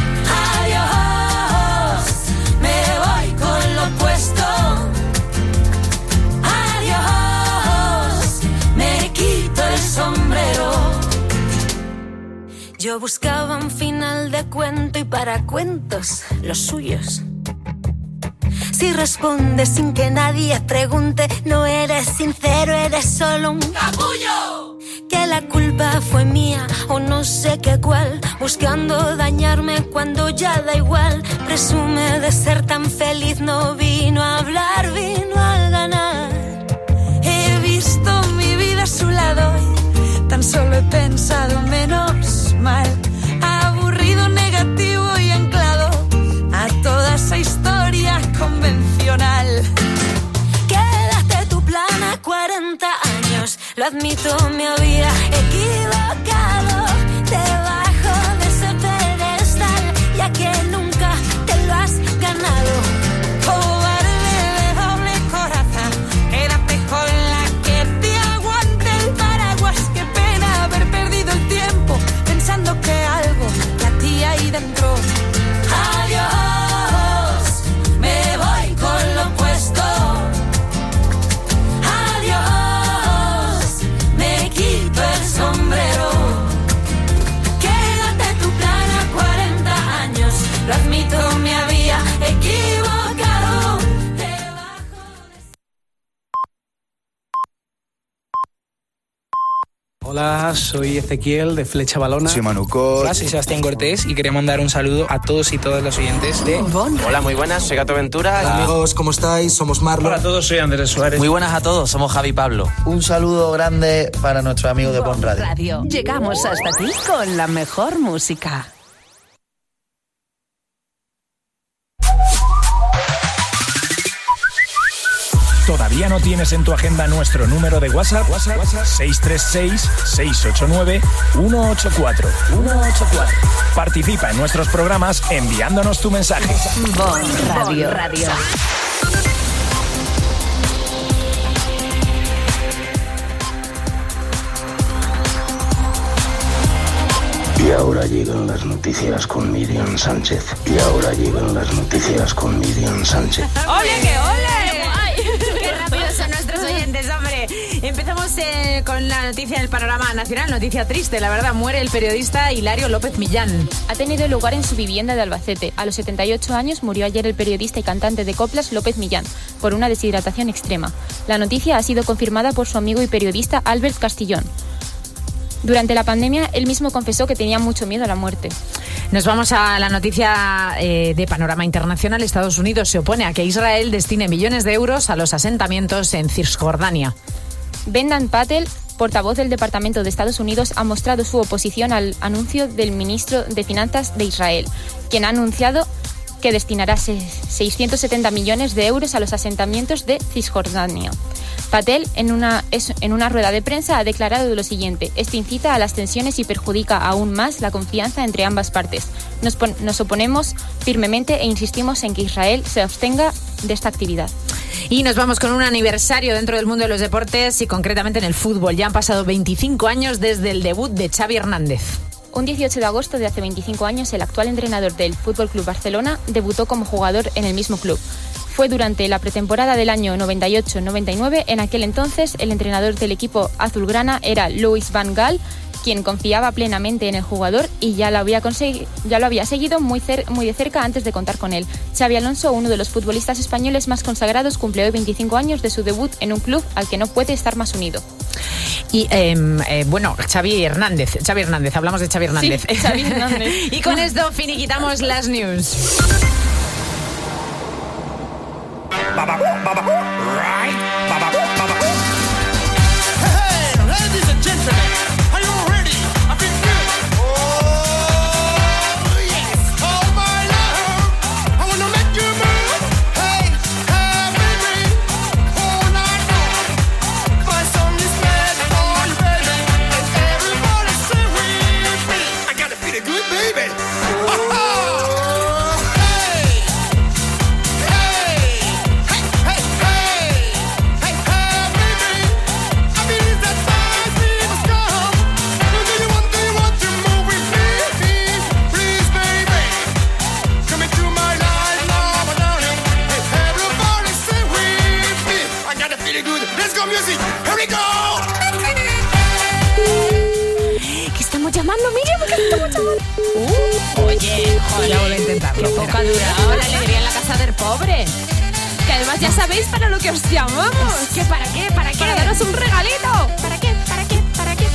Adiós, me voy con lo opuesto. Adiós, me quito el sombrero. Yo buscaba un final de cuento y para cuentos los suyos. Si respondes sin que nadie pregunte, no eres sincero, eres solo un capullo. Que la culpa fue mía o no sé qué cuál, buscando dañarme cuando ya da igual. Presume de ser tan feliz, no vino a hablar, vino a ganar. He visto mi vida a su lado y tan solo he pensado menos mal. Aburrido, negativo y anclado a toda esa historia convencional. Quédate tu plan a cuarenta años. Lo admito, me había equivocado debajo de ese pedestal, ya que nunca te lo has ganado. Cobarde de doble coraza, quédate con la que te aguante el paraguas. Qué pena haber perdido el tiempo pensando que algo latía ahí dentro. Adiós, me voy con lo opuesto. Adiós, me quito el sombrero. Hola, soy Ezequiel de Flecha Balona. Soy Manucot. Hola, soy Sebastián Cortés y quería mandar un saludo a todos y todas los oyentes de... Hola, muy buenas, soy Gato Ventura. Hola, amigos, ¿cómo estáis? Somos Marlon. Hola a todos, soy Andrés Suárez. Muy buenas a todos, somos Javi Pablo. Un saludo grande para nuestro amigo de Bon Radio. Radio. Llegamos hasta ti con la mejor música. ¿Todavía no tienes en tu agenda nuestro número de WhatsApp? WhatsApp, WhatsApp seis tres seis, seis ocho nueve, uno ocho cuatro. Participa en nuestros programas enviándonos tu mensaje. Bon Radio. Bon Radio. Y ahora llegan las noticias con Miriam Sánchez. Y ahora llegan las noticias con Miriam Sánchez. ¡Ole, que ole! ¡Qué rápidos son nuestros oyentes, hombre! Empezamos eh, con la noticia del panorama nacional, noticia triste, la verdad. Muere el periodista Hilario López Millán. Ha tenido lugar en su vivienda de Albacete. A los setenta y ocho años murió ayer el periodista y cantante de coplas López Millán por una deshidratación extrema. La noticia ha sido confirmada por su amigo y periodista Albert Castillón. Durante la pandemia, él mismo confesó que tenía mucho miedo a la muerte. Nos vamos a la noticia eh, de panorama internacional. Estados Unidos se opone a que Israel destine millones de euros a los asentamientos en Cisjordania. Bendan Patel, portavoz del Departamento de Estados Unidos, ha mostrado su oposición al anuncio del ministro de Finanzas de Israel, quien ha anunciado que destinará seiscientos setenta millones de euros a los asentamientos de Cisjordania. Patel, en una, en una rueda de prensa, ha declarado lo siguiente: esto incita a las tensiones y perjudica aún más la confianza entre ambas partes. Nos, pon, nos oponemos firmemente e insistimos en que Israel se abstenga de esta actividad. Y nos vamos con un aniversario dentro del mundo de los deportes y concretamente en el fútbol. Ya han pasado veinticinco años desde el debut de Xavi Hernández. Un dieciocho de agosto de hace veinticinco años, el actual entrenador del F C Barcelona debutó como jugador en el mismo club. Fue durante la pretemporada del año noventa y ocho noventa y nueve. En aquel entonces, el entrenador del equipo azulgrana era Louis van Gaal, quien confiaba plenamente en el jugador y ya lo había, consegui- ya lo había seguido muy, cer- muy de cerca antes de contar con él. Xabi Alonso, uno de los futbolistas españoles más consagrados, cumple hoy veinticinco años de su debut en un club al que no puede estar más unido. Y eh, eh, bueno, Xavi Hernández, Xavi Hernández, hablamos de Xavi Hernández. Sí, Xavi Hernández. Y con esto finiquitamos las news. Baba, baba, right, baba, baba. Hey, hey, ladies and gentlemen, are you ready? I feel good. Oh, yes. Oh, my love, I wanna make you move. Hey, hey, baby, all night long. My song is made for you, baby, and everybody sing with me. I gotta feel it good, baby. Oh. ¿Qué estamos llamando? Miriam, ¿qué estamos llamando? Uh, oye, joder, ya voy a intentarlo. Qué poca durado la alegría en la casa del pobre. Que además ya sabéis para lo que os llamamos. ¿Qué, para qué? ¿Para qué? Para daros un regalito. ¿Para qué? ¿Para qué? ¿Para qué?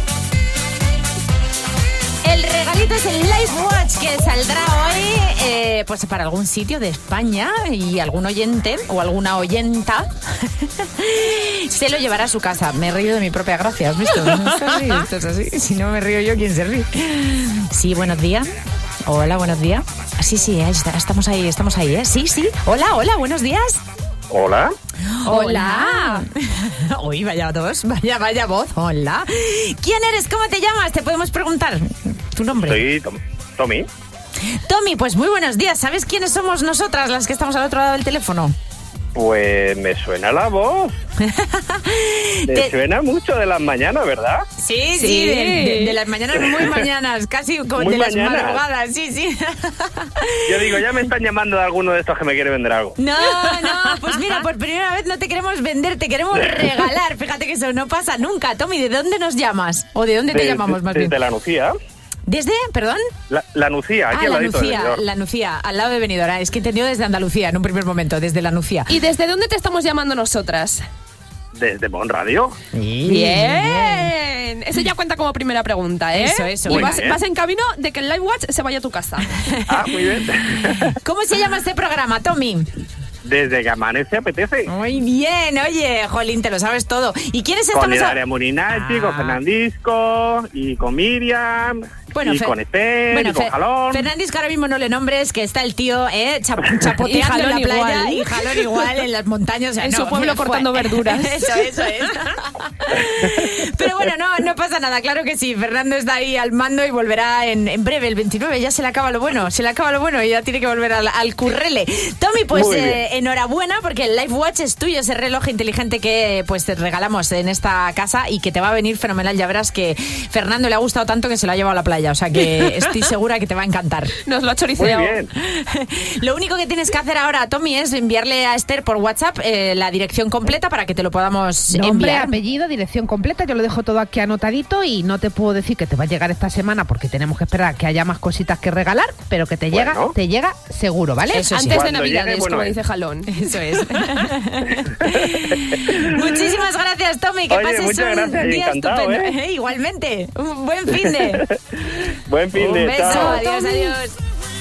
El regalito es el Life Watch que saldrá hoy eh, pues para algún sitio de España y algún oyente o alguna oyenta se lo llevará a su casa. Me he reído de mi propia gracia, ¿has visto? No es así, esto es así. Si no me río yo, ¿quién se ríe? Sí, buenos días. Hola, buenos días. Sí, sí, ahí está, estamos ahí, estamos ahí, ¿eh? Sí, sí. Hola, hola, buenos días. Hola. Hola. Uy, vaya dos, vaya, vaya voz. Hola. ¿Quién eres? ¿Cómo te llamas? Te podemos preguntar tu nombre. Soy Tom- Tommy. Tommy, pues muy buenos días. ¿Sabes quiénes somos nosotras las que estamos al otro lado del teléfono? Pues me suena la voz. Me Te- suena mucho de las mañanas, ¿verdad? Sí, sí, sí, de, de- de las mañanas muy mañanas, casi como Muy de las mañanas. madrugadas, sí, sí. Yo digo, ya me están llamando de alguno de estos que me quiere vender algo. No, no, pues mira, por primera vez no te queremos vender, te queremos regalar. Fíjate que eso no pasa nunca. Tommy, ¿de dónde nos llamas? ¿O de dónde te De- llamamos más bien? Desde la Nucía. ¿Desde? ¿Perdón? La, la Nucía, aquí Ah, al la ladito de Nucía, Benidorm. la Nucía, al lado de Benidorm. Es que he entendido desde Andalucía en un primer momento, desde la Nucía. ¿Y desde dónde te estamos llamando nosotras? desde Bon Radio. Bien. bien. Eso ya cuenta como primera pregunta, ¿eh? Eso, eso. Y vas, vas en camino de que el Live Watch se vaya a tu casa. Ah, muy bien. ¿Cómo se llama este programa, Tommy? Desde que amanece apetece. Muy bien, oye, Jolín, te lo sabes todo. ¿Y quién es esta Con mesa? Hilaria Molinacci, ah. con Fernandisco, y con Miriam, bueno, y Fer... con Esther, bueno, y con Fer... Jalón. Fernandisco ahora mismo no le nombres, que está el tío eh, chap chapoteando en la playa igual. y Jalón igual en las montañas. O sea, en no, su pueblo fue... cortando verduras. Eso, eso es. Pero bueno, no, no pasa nada, claro que sí. Fernando está ahí al mando y volverá en, en breve, el veintinueve. Ya se le acaba lo bueno, se le acaba lo bueno y ya tiene que volver al, al currele. Tommy, pues eh, enhorabuena porque el Live Watch es tuyo, ese reloj inteligente que pues te regalamos en esta casa y que te va a venir fenomenal. Ya verás que Fernando le ha gustado tanto que se lo ha llevado a la playa, o sea que estoy segura que te va a encantar. Nos lo ha choriceado. Muy bien. Lo único que tienes que hacer ahora, Tommy, es enviarle a Esther por WhatsApp eh, la dirección completa para que te lo podamos Nombre, enviar. apellido, dirección completa, yo lo dejo todo aquí anotadito y no te puedo decir que te va a llegar esta semana porque tenemos que esperar a que haya más cositas que regalar, pero que te bueno. llega, te llega seguro, ¿vale? Eso sí. Antes de Cuando Navidades, llegue, bueno, como es. dice Jalón. Eso es. Muchísimas gracias, Tommy, que Oye, pases muchas un gracias, día encantado, estupendo. ¿eh? Igualmente, un buen fin de. Buen fin Un de beso, chao. adiós, adiós.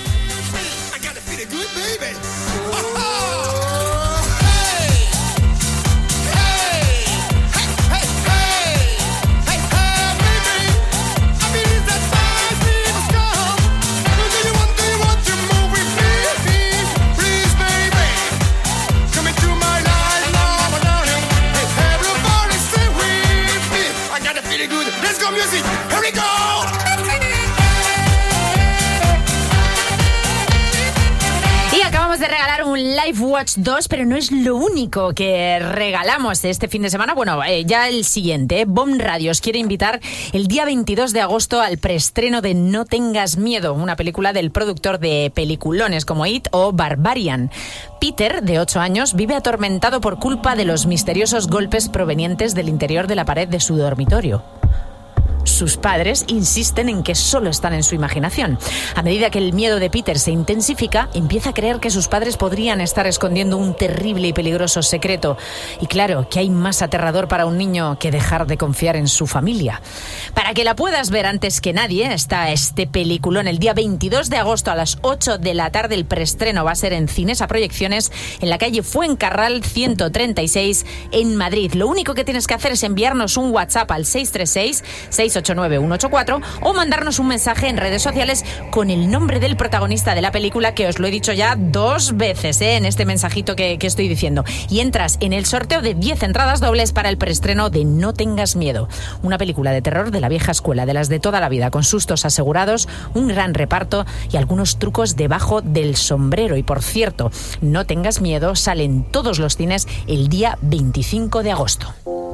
De regalar un Live Watch dos, pero no es lo único que regalamos este fin de semana. Bueno, eh, ya el siguiente, eh. Bon Radio os quiere invitar el día veintidós de agosto al preestreno de No tengas miedo, una película del productor de peliculones como It o Barbarian. Peter, de ocho años, vive atormentado por culpa de los misteriosos golpes provenientes del interior de la pared de su dormitorio. Sus padres insisten en que solo están en su imaginación. A medida que el miedo de Peter se intensifica, empieza a creer que sus padres podrían estar escondiendo un terrible y peligroso secreto. Y claro, ¿qué hay más aterrador para un niño que dejar de confiar en su familia? Para que la puedas ver antes que nadie, está este peliculón el día veintidós de agosto a las ocho de la tarde. El preestreno va a ser en Cines a Proyecciones en la calle Fuencarral ciento treinta y seis en Madrid. Lo único que tienes que hacer es enviarnos un WhatsApp al seis tres seis, seis ocho nueve, uno ocho cuatro o mandarnos un mensaje en redes sociales con el nombre del protagonista de la película, que os lo he dicho ya dos veces ¿eh? en este mensajito que, que estoy diciendo. Y entras en el sorteo de diez entradas dobles para el preestreno de No tengas miedo. Una película de terror de la vieja escuela, de las de toda la vida, con sustos asegurados, un gran reparto y algunos trucos debajo del sombrero. Y por cierto, No tengas miedo sale en todos los cines el día veinticinco de agosto.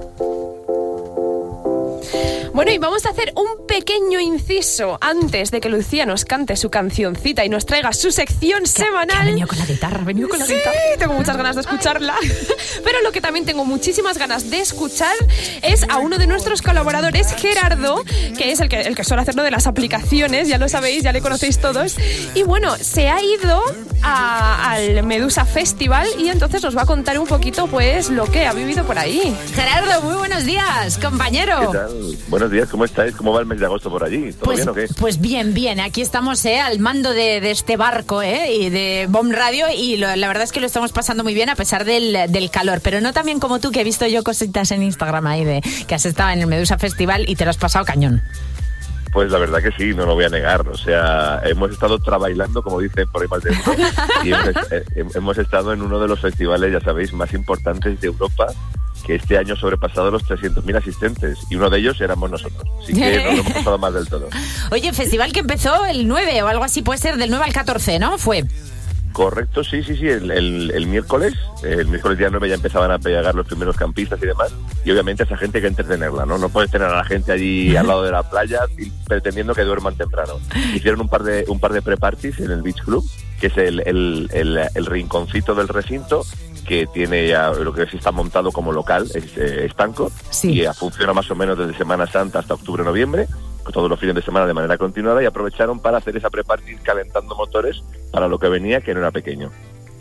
Bueno, y vamos a hacer un pequeño inciso antes de que Lucía nos cante su cancioncita y nos traiga su sección semanal. Que ha venido con la guitarra, ha venido con la sí, guitarra. Tengo muchas ganas de escucharla. Pero lo que también tengo muchísimas ganas de escuchar es a uno de nuestros colaboradores, Gerardo, que es el que, el que suele hacerlo de las aplicaciones, ya lo sabéis, ya le conocéis todos. Y bueno, se ha ido a, al Medusa Festival y entonces nos va a contar un poquito pues lo que ha vivido por ahí. Gerardo, muy buenos días, compañero. ¿Qué tal? Buenos días, ¿cómo estáis? ¿Cómo va el mes de agosto por allí? ¿Todo pues, bien o qué? Pues bien, bien. Aquí estamos eh, al mando de, de este barco eh, y de Bon Radio y lo, la verdad es que lo estamos pasando muy bien a pesar del, del calor, pero no tan bien como tú, que he visto yo cositas en Instagram ahí de que has estado en el Medusa Festival y te lo has pasado cañón. Pues la verdad que sí, no lo voy a negar. O sea, hemos estado trabailando, como dicen por ahí más de uno, y hemos, eh, hemos estado en uno de los festivales, ya sabéis, más importantes de Europa, que este año ha sobrepasado los trescientos mil asistentes, y uno de ellos éramos nosotros. Así que no lo hemos pasado más del todo. Oye, festival que empezó el nueve o algo así, puede ser del nueve al catorce, ¿no? Fue... Correcto, sí, sí, sí, el, el, el miércoles, el miércoles día nueve ya empezaban a pegar los primeros campistas y demás, y obviamente a esa gente hay que entretenerla, ¿no? No puedes tener a la gente allí al lado de la playa pretendiendo que duerman temprano. Hicieron un par de un par de pre-parties en el Beach Club, que es el, el, el, el rinconcito del recinto, que tiene ya lo que sí está montado como local, es eh, estanco, sí. Y funciona más o menos desde Semana Santa hasta octubre-noviembre, todos los fines de semana de manera continuada, y aprovecharon para hacer esa pre-party calentando motores para lo que venía, que no era pequeño.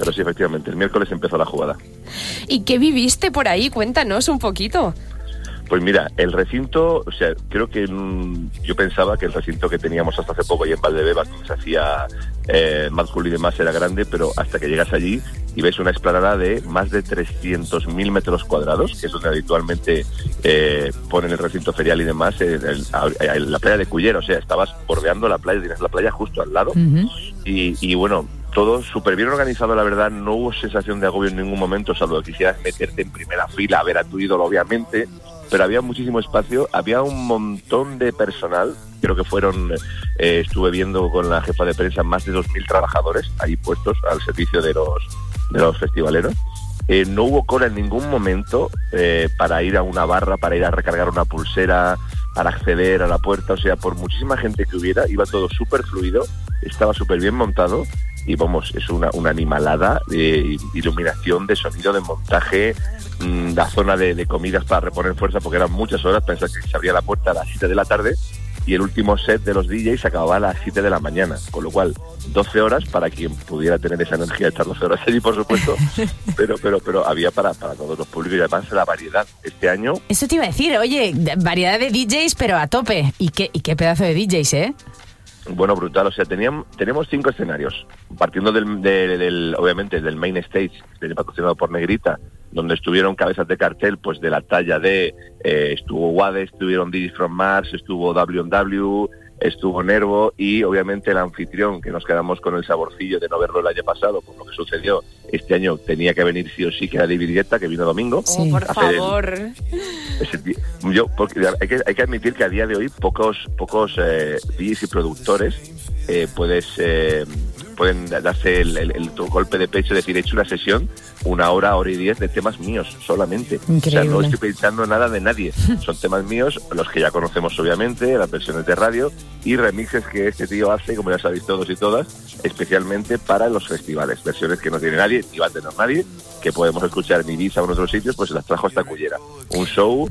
pero sí, efectivamente, el miércoles empezó la jugada. ¿Y qué viviste por ahí? Cuéntanos un poquito. Pues mira, el recinto, o sea, creo que mm, yo pensaba que el recinto que teníamos hasta hace poco ahí en Valdebebas, donde se hacía eh, Mad Cool y demás, era grande, pero hasta que llegas allí y ves una explanada de más de trescientos mil metros cuadrados, que es donde habitualmente eh, ponen el recinto ferial y demás, en, el, en la playa de Cullera, o sea, estabas bordeando la playa, tienes la playa justo al lado, uh-huh. y, y bueno, todo súper bien organizado, la verdad, no hubo sensación de agobio en ningún momento, salvo que quisieras meterte en primera fila a ver a tu ídolo, obviamente, pero había muchísimo espacio, había un montón de personal, creo que fueron, eh, estuve viendo con la jefa de prensa, más de dos mil trabajadores ahí puestos al servicio de los, de los festivaleros. Eh, no hubo cola en ningún momento eh, para ir a una barra, para ir a recargar una pulsera, para acceder a la puerta, o sea, por muchísima gente que hubiera, iba todo súper fluido, estaba súper bien montado. Y vamos, es una, una animalada de iluminación, de sonido, de montaje, mmm, la zona de, de comidas para reponer fuerza, porque eran muchas horas, pensar que se abría la puerta a las siete de la tarde y el último set de los D Js se acababa a las siete de la mañana, con lo cual doce horas para quien pudiera tener esa energía de estar doce horas allí, por supuesto, pero pero pero había para, para todos los públicos y además la variedad. Este año... Eso te iba a decir, oye, variedad de D Js, pero a tope. ¿Y qué, y qué pedazo de D Js, eh? Bueno, brutal, o sea, teníamos, tenemos cinco escenarios, partiendo del, del, del obviamente del main stage, patrocinado por Negrita, donde estuvieron cabezas de cartel, pues de la talla de, eh, estuvo Wade, estuvieron D Js from Mars, estuvo W and W, estuvo Nervo y obviamente el anfitrión, que nos quedamos con el saborcillo de no verlo el año pasado, por lo que sucedió, este año tenía que venir sí o sí, que era David Guetta, que vino domingo. Sí. Oh, por favor. El, ese, yo, porque hay que, hay que admitir que a día de hoy pocos, pocos eh, D Js y productores eh, puedes... Eh, pueden darse el, el, el golpe de pecho y decir, he hecho una sesión, una hora, hora y diez de temas míos solamente. Increíble. O sea, no estoy pensando nada de nadie. Son temas míos, los que ya conocemos obviamente, las versiones de radio y remixes que este tío hace, como ya sabéis todos y todas, especialmente para los festivales. Versiones que no tiene nadie, ni va a tener nadie, que podemos escuchar en Ibiza o en otros sitios, pues se las trajo hasta Cullera. Un show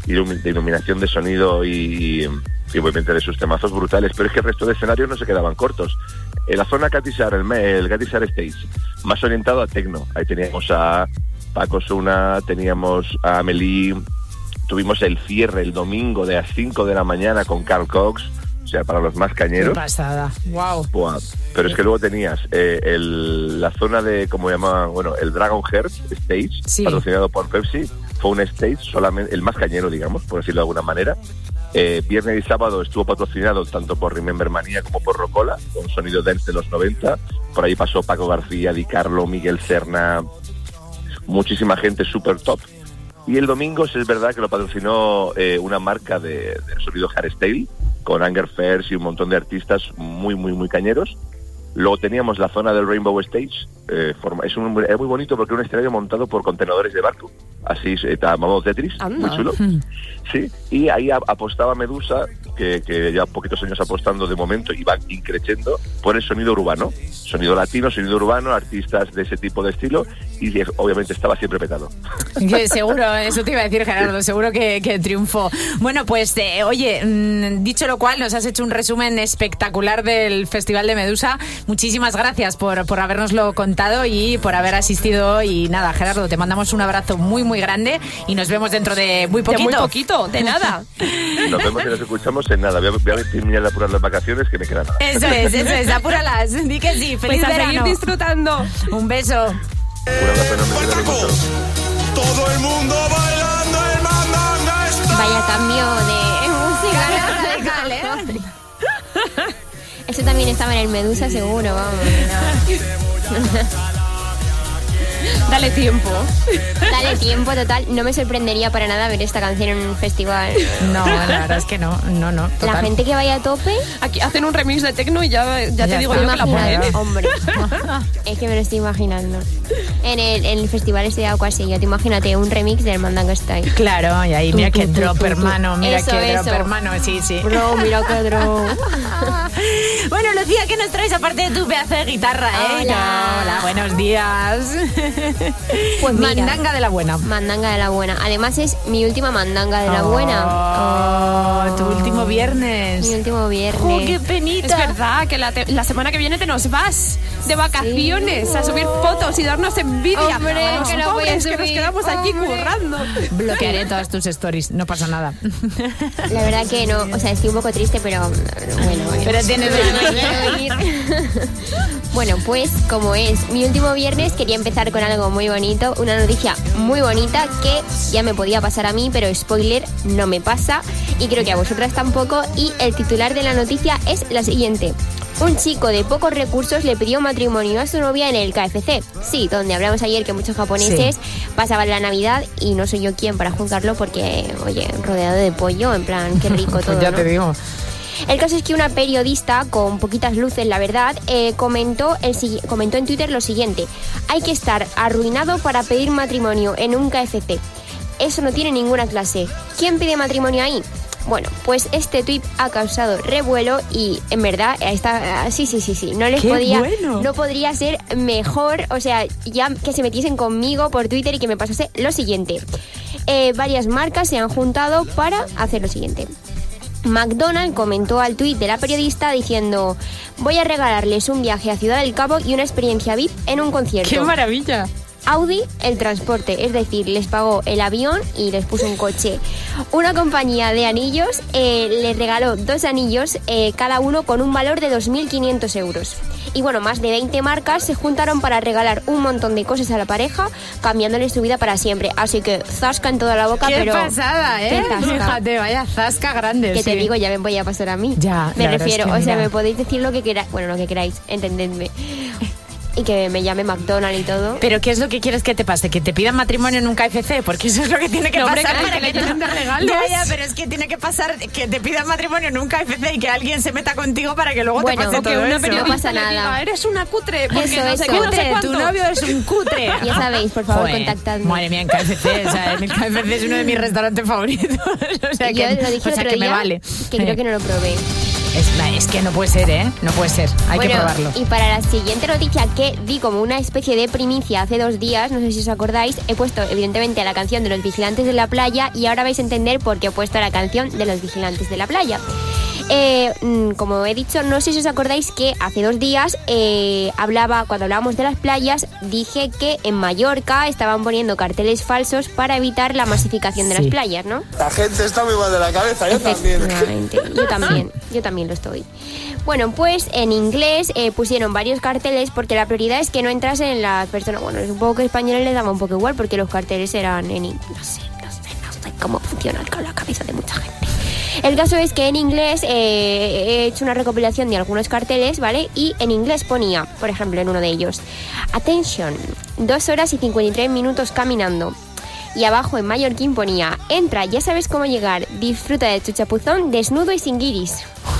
de iluminación de sonido y, y obviamente de sus temazos brutales, pero es que el resto de escenarios no se quedaban cortos. En la zona Catizar, el, el Catizar Stage, más orientado a techno, ahí teníamos a Paco Suna, teníamos a Amelie, tuvimos el cierre el domingo de las cinco de la mañana con Carl Cox, o sea, para los más cañeros. Qué pasada, wow. Buah. Pero es que luego tenías eh, el, la zona de, como llamaban, bueno, el Dragon Heart Stage, sí, patrocinado por Pepsi, fue un stage solamente, el más cañero, digamos, por decirlo de alguna manera. Eh, viernes y sábado estuvo patrocinado tanto por Remember Manía como por Rocola, con sonido dance de los noventa. Por ahí pasó Paco García, Di Carlo, Miguel Serna, muchísima gente súper top. Y el domingo es verdad que lo patrocinó eh, una marca de, de sonido hardstyle, con Anger Fairs y un montón de artistas muy, muy, muy cañeros. Luego teníamos la zona del Rainbow Stage, eh, forma, es, un, es muy bonito porque es un escenario montado por contenedores de barco, así se llamamos Tetris, Anda. Muy chulo. Sí, y ahí a, apostaba Medusa, que, que ya poquitos años apostando de momento y van increciendo por el sonido urbano, sonido latino, sonido urbano, artistas de ese tipo de estilo, y obviamente estaba siempre petado. Que seguro, eso te iba a decir, Gerardo, seguro que, que triunfó. Bueno, pues eh, oye, mmm, dicho lo cual, nos has hecho un resumen espectacular del Festival de Medusa. Muchísimas gracias por, por habernoslo contado y por haber asistido. Y nada, Gerardo, te mandamos un abrazo muy, muy grande y nos vemos dentro de muy poquito. De muy poquito, de nada. Nos vemos y nos escuchamos en nada. Voy a, voy a terminar de apurar las vacaciones, que me queda nada. Eso es, eso es, apúralas. Di que sí, feliz pues a verano. seguir disfrutando. Un beso. Un abrazo enorme. Todo el mundo bailando el mandanga está. Vaya cambio de música radical, ¿eh? Eso también estaba en el Medusa, seguro, vamos. Dale tiempo. Dale tiempo, total. No me sorprendería para nada ver esta canción en un festival. No, la verdad es que no, no, no. Total. La gente que vaya a tope. Aquí hacen un remix de techno y ya, ya, ya te digo yo que la ponen. Hombre, es que me lo estoy imaginando. En el, en el festival estoy de Acuasillo, te imagínate un remix del Mandanga Style. Claro, y ahí mira qué drop, hermano, mira eso, qué eso. drop, hermano, sí, sí. Bro, mira qué drop. Bueno, lo Lucía, ¿qué nos traes aparte de tu pedazo de guitarra, eh? Hola. Hola, buenos días. Pues mira, mandanga de la buena. Mandanga de la buena. Además es mi última mandanga de la Oh, buena. Oh, tu último viernes. Mi último viernes. Oh, qué penita. Es verdad que la, te- la semana que viene te nos vas de vacaciones a subir fotos y darnos envidia. Hombre, a los que no voy a pobres que nos subir, quedamos aquí hombre. currando. Bloquearé todas tus stories, no pasa nada. La verdad que no, o sea, estoy un poco triste, pero bueno, bueno. Pero tienes Bueno, pues como es mi último viernes, quería empezar con algo muy bonito, una noticia muy bonita que ya me podía pasar a mí, pero spoiler, no me pasa y creo que a vosotras tampoco. Y el titular de la noticia es la siguiente: un chico de pocos recursos le pidió matrimonio a su novia en el K F C. Sí, donde hablamos ayer que muchos japoneses Sí. pasaban la Navidad y no soy yo quien para juzgarlo porque, oye, rodeado de pollo, en plan, qué rico todo, ya ¿no? te digo. El caso es que una periodista con poquitas luces, la verdad, eh, comentó, el, si- comentó en Twitter lo siguiente: hay que estar arruinado para pedir matrimonio en un K F C. Eso no tiene ninguna clase. ¿Quién pide matrimonio ahí? Bueno, pues este tuit ha causado revuelo y en verdad está, sí, sí, sí, sí, no les ¡Qué podía, bueno! no podría ser mejor, o sea, ya que se metiesen conmigo por Twitter y que me pasase lo siguiente. Eh, varias marcas se han juntado para hacer lo siguiente. McDonald's comentó al tuit de la periodista diciendo: voy a regalarles un viaje a Ciudad del Cabo y una experiencia V I P en un concierto. ¡Qué maravilla! Audi, el transporte, es decir, les pagó el avión y les puso un coche. Una compañía de anillos eh, les regaló dos anillos, eh, cada uno con un valor de dos mil quinientos euros. Y bueno, más de veinte marcas se juntaron para regalar un montón de cosas a la pareja, cambiándoles su vida para siempre. Así que zasca en toda la boca, ¡Qué pero... pasada, eh! ¡Qué zasca! Fíjate, vaya zasca grande. Que te sí. digo, ya me voy a pasar a mí. Ya, me la verdad refiero, es que o sea, mira. me podéis decir lo que queráis, bueno, lo que queráis, entendedme. Y que me llame McDonald's y todo. ¿Pero qué es lo que quieres que te pase? ¿Que te pidan matrimonio en un K F C? Porque eso es lo que tiene que No, hombre, pasar que- para que le que llenen de regalos. Ya, ya, pero es que tiene que pasar que te pidan matrimonio en un K F C y que alguien se meta contigo para que luego Bueno, te pase o que todo una eso. periodista No pasa le nada. diga, Eres una cutre. Porque Eso, no sé eso. qué, no sé Cutre, cuánto. tu novio es un cutre. Ya sabéis, por favor, Joder, contactadme. Madre mía, en K F C, o sea, en el K F C es uno de mis restaurantes favoritos. O sea, Yo que, lo dije o sea el otro que me día, vale. que creo que no lo probé. Es, es que no puede ser, ¿eh? No puede ser. Hay Bueno, que probarlo. y para la siguiente noticia que di como una especie de primicia hace dos días, no sé si os acordáis, he puesto evidentemente la canción de los vigilantes de la playa y ahora vais a entender por qué he puesto la canción de los vigilantes de la playa. Eh, mm, como he dicho, no sé si os acordáis que hace dos días eh, hablaba, cuando hablábamos de las playas, dije que en Mallorca estaban poniendo carteles falsos para evitar la masificación de Sí. las playas, ¿no? La gente está muy mal de la cabeza, yo también. Efectivamente, yo también, yo también lo estoy. Bueno, pues en inglés eh, pusieron varios carteles porque la prioridad es que no entrasen en las personas. Bueno, supongo que a españoles les daba un poco igual porque los carteles eran en... in- No sé, no sé, no sé cómo funciona con la cabeza de mucha gente. El caso es que en inglés eh, he hecho una recopilación de algunos carteles, ¿vale? Y en inglés ponía, por ejemplo, en uno de ellos: Attention, dos horas y cincuenta y tres minutos caminando. Y abajo en mallorquín ponía: entra, ya sabes cómo llegar, disfruta de tu chapuzón desnudo y sin guiris.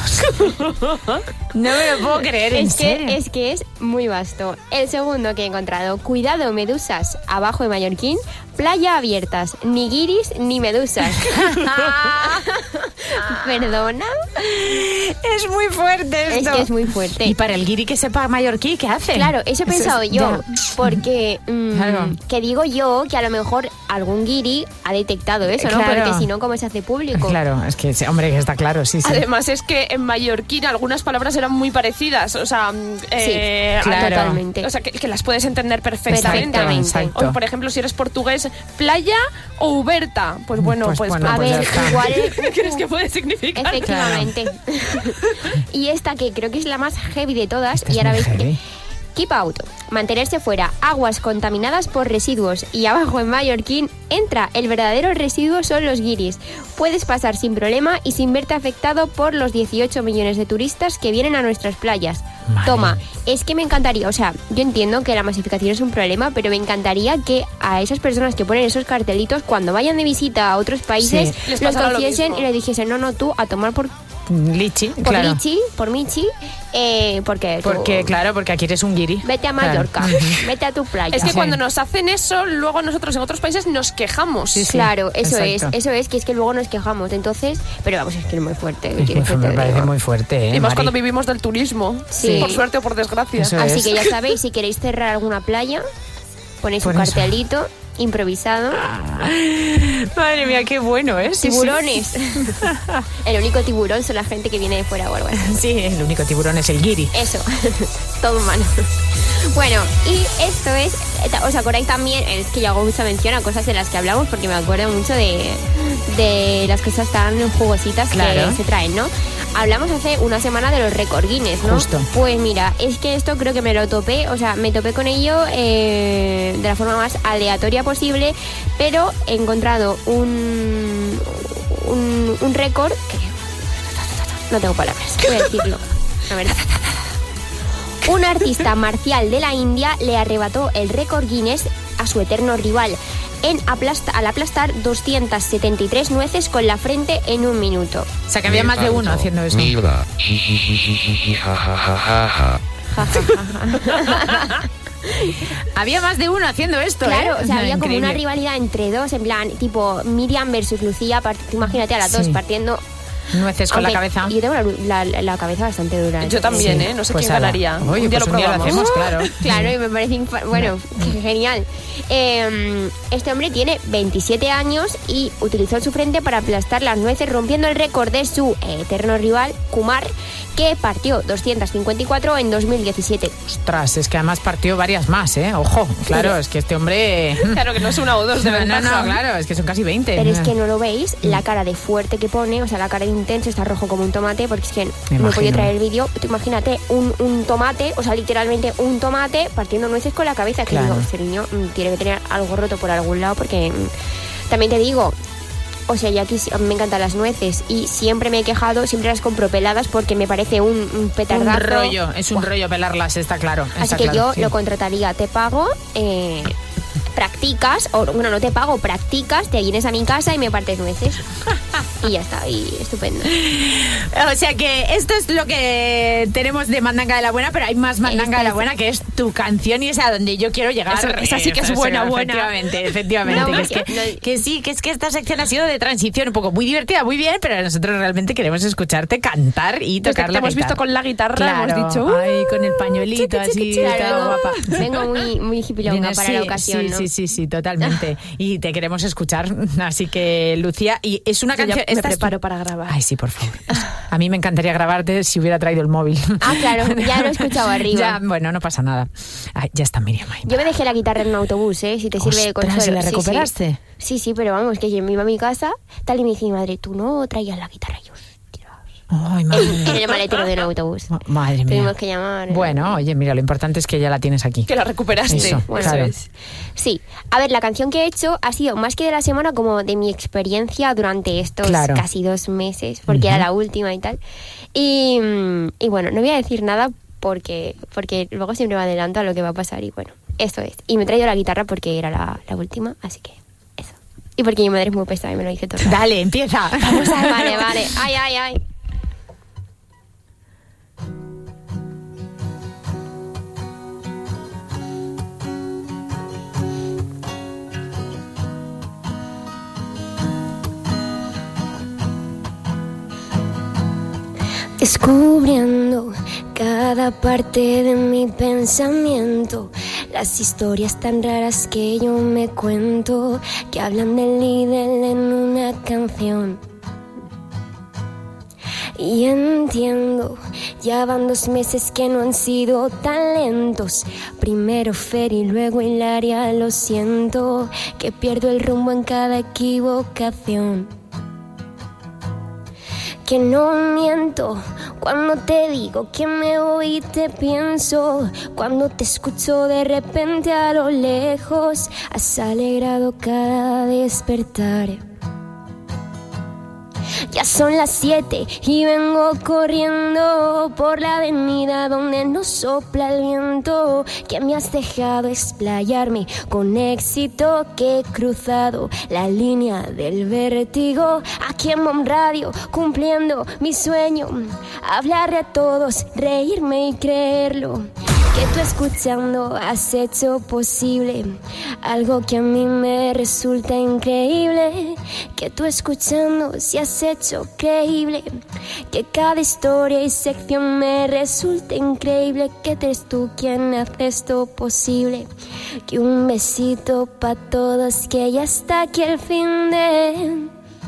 No me lo puedo creer, ¿en Es que, serio? es que es muy vasto. El segundo que he encontrado: cuidado, medusas. Abajo en mallorquín: playa abiertas, ni guiris ni medusas. ¿Perdona? Es muy fuerte esto. Es que es muy fuerte. Y para el guiri que sepa mallorquí, ¿qué hace? Claro, eso he pensado es- yo, ya. porque mm, Claro. que digo yo que a lo mejor algún guiri ha detectado eso, ¿no? Claro. Porque si no, ¿cómo se hace público? Claro, es que, sí, hombre, que está claro, sí, sí. Además es que en mallorquín algunas palabras eran muy parecidas, o sea, mm, eh, claro. Totalmente. o sea que, que las puedes entender perfectamente. Exacto, exacto. O, por ejemplo, si eres portugués, playa o uberta, pues bueno, Pues pues, bueno, A pues ya ver, está. igual... ¿qué crees que puede significar? Efectivamente. Y esta que creo que es la más heavy de todas, Esta es y ahora muy veis heavy. que... Keep out, mantenerse fuera, aguas contaminadas por residuos. Y abajo en mallorquín: entra, el verdadero residuo son los guiris. Puedes pasar sin problema y sin verte afectado por los dieciocho millones de turistas que vienen a nuestras playas. Vale. Toma, es que me encantaría, o sea, yo entiendo que la masificación es un problema, pero me encantaría que a esas personas que ponen esos cartelitos, cuando vayan de visita a otros países, Sí, les los pasará lo cogiesen mismo. y les dijesen: no, no, tú a tomar por Lichi, por claro. Lichi, por Michi, eh, porque... tú- Porque, claro, porque aquí eres un guiri. Vete a Mallorca, Claro. vete a tu playa. Es que cuando nos hacen eso, luego nosotros en otros países nos quejamos. Claro, eso exacto. es, eso es, que es que luego nos quejamos. Entonces, pero vamos, es que es muy fuerte. ¿qué Es quieres muy- que te me parece diga? muy fuerte, ¿eh, Y más Mari? cuando vivimos del turismo. Sí. Por suerte o por desgracia. Eso Así es. que ya sabéis, si queréis cerrar alguna playa, ponéis un Por eso. cartelito improvisado. Madre mía, qué bueno, ¿eh? Sí, sí. Tiburones. El único tiburón son la gente que viene de fuera o algo así. Sí, el único tiburón es el guiri. Eso, todo humano. Bueno, y esto es, ¿os acordáis también? Es que yo hago mucha mención a cosas de las que hablamos porque me acuerdo mucho de, de las cosas tan jugositas Claro. que se traen, ¿no? Hablamos hace una semana de los récord Guinness, ¿no? Justo. Pues mira, es que esto creo que me lo topé, o sea, me topé con ello eh, de la forma más aleatoria posible, pero he encontrado un, un, un récord que... No tengo palabras, voy a decirlo. A ver. Un artista marcial de la India le arrebató el récord Guinness a su eterno rival en aplasta- al aplastar doscientas setenta y tres nueces con la frente en un minuto. O sea, que había más de uno haciendo eso. Mierda. Había más de uno haciendo esto, Claro, ¿eh? o sea, había como Increíble. una rivalidad entre dos, en plan, tipo Miriam versus Lucía, part- imagínate a las dos Sí. partiendo... Nueces con la Aunque cabeza. Yo tengo la, la- la cabeza bastante dura. Yo también, Sí. ¿eh? No sé Pues quién ala. ganaría. Oye, un día pues lo un día lo probamos. hacemos, claro. Claro, y me parece... infa- Bueno, qué genial. Eh, este hombre tiene veintisiete años y utilizó su frente para aplastar las nueces, rompiendo el récord de su eterno rival, Kumar, que partió doscientas cincuenta y cuatro en dos mil diecisiete. Ostras, es que además partió varias más, ¿eh? Ojo, claro, Sí. es que este hombre... Claro, que no es una o dos de No, ventaja. no, no, claro, es que son casi veinte. Pero es que no lo veis, la cara de fuerte que pone, o sea, la cara de intenso, está rojo como un tomate, porque es que Me no he imagino. podido traer el vídeo. Tú imagínate un, un tomate, o sea, literalmente un tomate partiendo nueces con la cabeza. Que Claro. digo, este niño mm, tiene que tener algo roto por algún lado, porque mm, también te digo, o sea, yo aquí sí- a mí me encantan las nueces y siempre me he quejado, siempre las compro peladas porque me parece un, un Un petardazo. rollo, es un rollo pelarlas, está claro. Así está que claro, yo sí. lo contrataría, te pago, eh, practicas, o bueno, no te pago, practicas, te vienes a mi casa y me partes nueces. Y ya está, y estupendo. O sea que esto es lo que tenemos de Mandanga de la Buena, pero hay más Mandanga de la Buena, que es tu canción y es a donde yo quiero llegar. Eso- esa sí que es Eh, buena, eso, buena. Efectivamente, efectivamente. No, que, es que, porque- que sí, que es que esta sección ha sido de transición un poco muy divertida, muy bien, pero nosotros realmente queremos escucharte cantar y Desde tocar que la te hemos guitarra. visto con la guitarra, Claro, hemos dicho... "Uh". ay, con el pañuelito así, Claro, todo guapa. vengo muy, muy hipilonga Vienes- para sí, la ocasión, sí, ¿no? sí, sí, sí, totalmente. Y te queremos escuchar. Así que, Lucía, y es una Yo ya canción. me esta es tu- preparo para grabar. Ay, sí, por favor. A mí me encantaría grabarte si hubiera traído el móvil. Ah, claro, ya lo he escuchado arriba. Ya, bueno, no pasa nada. Ay, ya está Miriam ahí. Yo me dejé la guitarra en un autobús, ¿eh? Si te sirve de Ostras, consuelo. ¿y la Sí, sí. recuperaste? Sí, sí, pero vamos, que yo me iba a mi casa, tal, y me dice mi madre, tú no traías la guitarra. Y yo, Ay, madre en, mía. en el maletero de un autobús. Ma- Madre mía. Tuvimos que llamar. eh. Bueno, oye, mira, lo importante es que ya la tienes aquí. Que la recuperaste. Eso, Bueno, claro. es. Sí, a ver, la canción que he hecho ha sido más que de la semana, como de mi experiencia durante estos Claro. casi dos meses, porque Ujú. era la última y tal. Y, mm, y bueno, no voy a decir nada porque, porque luego siempre me adelanto a lo que va a pasar y bueno, eso es. Y me he traído la guitarra porque era la, la última, así que eso. Y porque mi madre es muy pesada y me lo dice todo. Dale, empieza. Vamos a ver, vale, vale. Ay, ay, ay. Descubriendo cada parte de mi pensamiento, las historias tan raras que yo me cuento, que hablan del líder en una canción. Y entiendo, ya van dos meses que no han sido tan lentos. Primero Fer y luego Hilaria, lo siento, que pierdo el rumbo en cada equivocación. Que no miento cuando te digo que me voy y te pienso, cuando te escucho de repente a lo lejos, has alegrado cada despertar. Y Ya son las siete y vengo corriendo por la avenida donde no sopla el viento, que me has dejado explayarme con éxito, que he cruzado la línea del vértigo. Aquí en Bomb Radio, cumpliendo mi sueño, hablarle a todos, reírme y creerlo, que tú escuchando has hecho posible algo que a mí me resulta increíble, que tú escuchando si has hecho creíble que cada historia y sección me resulta increíble, que eres tú quien hace esto posible, que un besito pa' todos, que ya está aquí el fin de...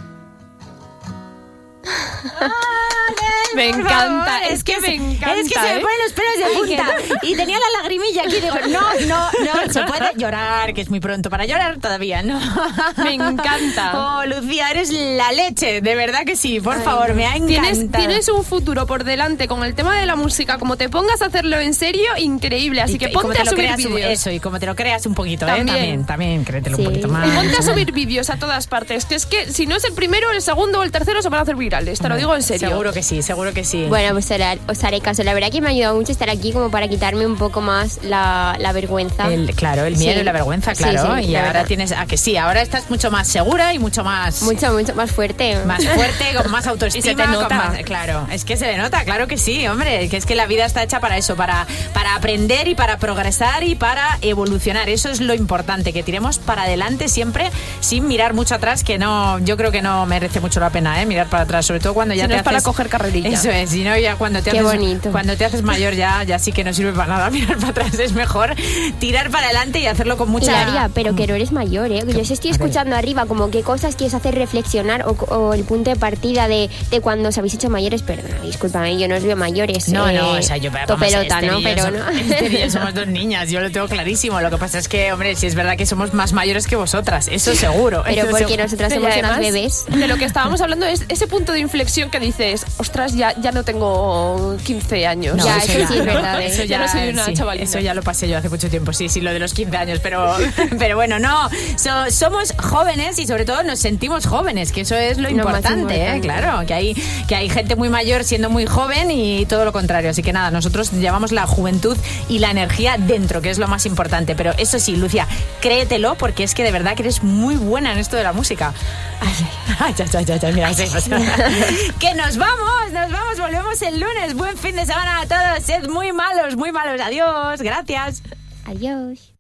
Me encanta, es que me encanta. Es que se me ¿eh? ponen los pelos de punta. Y tenía la lagrimilla aquí, digo, no, no, no, se puede llorar, que es muy pronto para llorar todavía, ¿no? Me encanta. Oh, Lucía, eres la leche, de verdad que sí, por Ay, favor, me ha encantado. Tienes, tienes un futuro por delante con el tema de la música, como te pongas a hacerlo en serio, increíble, así y, que ponte a subir vídeos. Eso, y como te lo creas un poquito, también. ¿eh? También, también, créetelo sí. un poquito más. Y ponte a subir vídeos a todas partes, que es que si no es el primero, el segundo o el tercero se van a hacer virales, te lo digo en serio. Seguro que sí, seguro que sí. Bueno, pues os haré caso. La verdad que me ha ayudado mucho estar aquí como para quitarme un poco más la, la vergüenza. El, claro, el miedo sí. y la vergüenza, claro. Sí, sí, y ahora verdad. tienes... ¿A que sí? Ahora estás mucho más segura y mucho más... Mucho, mucho más fuerte. Más fuerte, con más autoestima. Y se te nota. Más, claro, es que se le nota, claro que sí, hombre. Que es que la vida está hecha para eso, para, para aprender y para progresar y para evolucionar. Eso es lo importante, que tiremos para adelante siempre sin mirar mucho atrás, que no, yo creo que no merece mucho la pena, ¿eh? Mirar para atrás, sobre todo cuando ya si te no haces... es para coger carrerilla. Eso es, si no ya cuando te Qué haces bonito. cuando te haces mayor ya ya sí que no sirve para nada mirar para atrás, es mejor tirar para adelante y hacerlo con mucha... Hilaria, pero que no eres mayor, ¿eh? Yo sí estoy escuchando arriba como qué cosas quieres hacer reflexionar o, o el punto de partida de, de cuando os habéis hecho mayores, pero discúlpame, yo no os veo mayores. No, eh, no, o sea, yo... Topelota, este ¿no? Pero somos, no. Este día somos dos niñas, yo lo tengo clarísimo. Lo que pasa es que, hombre, si es verdad que somos más mayores que vosotras, eso seguro. Pero eso porque seguro. nosotras somos unas bebés. De lo que estábamos hablando es ese punto de inflexión que dices, ostras, ya, ya no tengo quince años. No, ya, eso, eso ya, sí es verdad. ¿eh? Eso ya, ya no soy una sí, chavalina. Eso ya lo pasé yo hace mucho tiempo, sí, sí, lo de los quince años, pero, pero bueno, no, so, somos jóvenes y sobre todo nos sentimos jóvenes, que eso es lo, lo importante, importante, ¿eh? Claro, que hay, que hay gente muy mayor siendo muy joven y todo lo contrario, así que nada, nosotros llevamos la juventud y la energía dentro, que es lo más importante, pero eso sí, Lucía, créetelo, porque es que de verdad que eres muy buena en esto de la música. Ay, ay, ay, ay, ay, ay mira, sí, pues, que nos vamos, nos vamos, volvemos el lunes, buen fin de semana a todos, sed muy malos, muy malos, adiós, gracias. Adiós.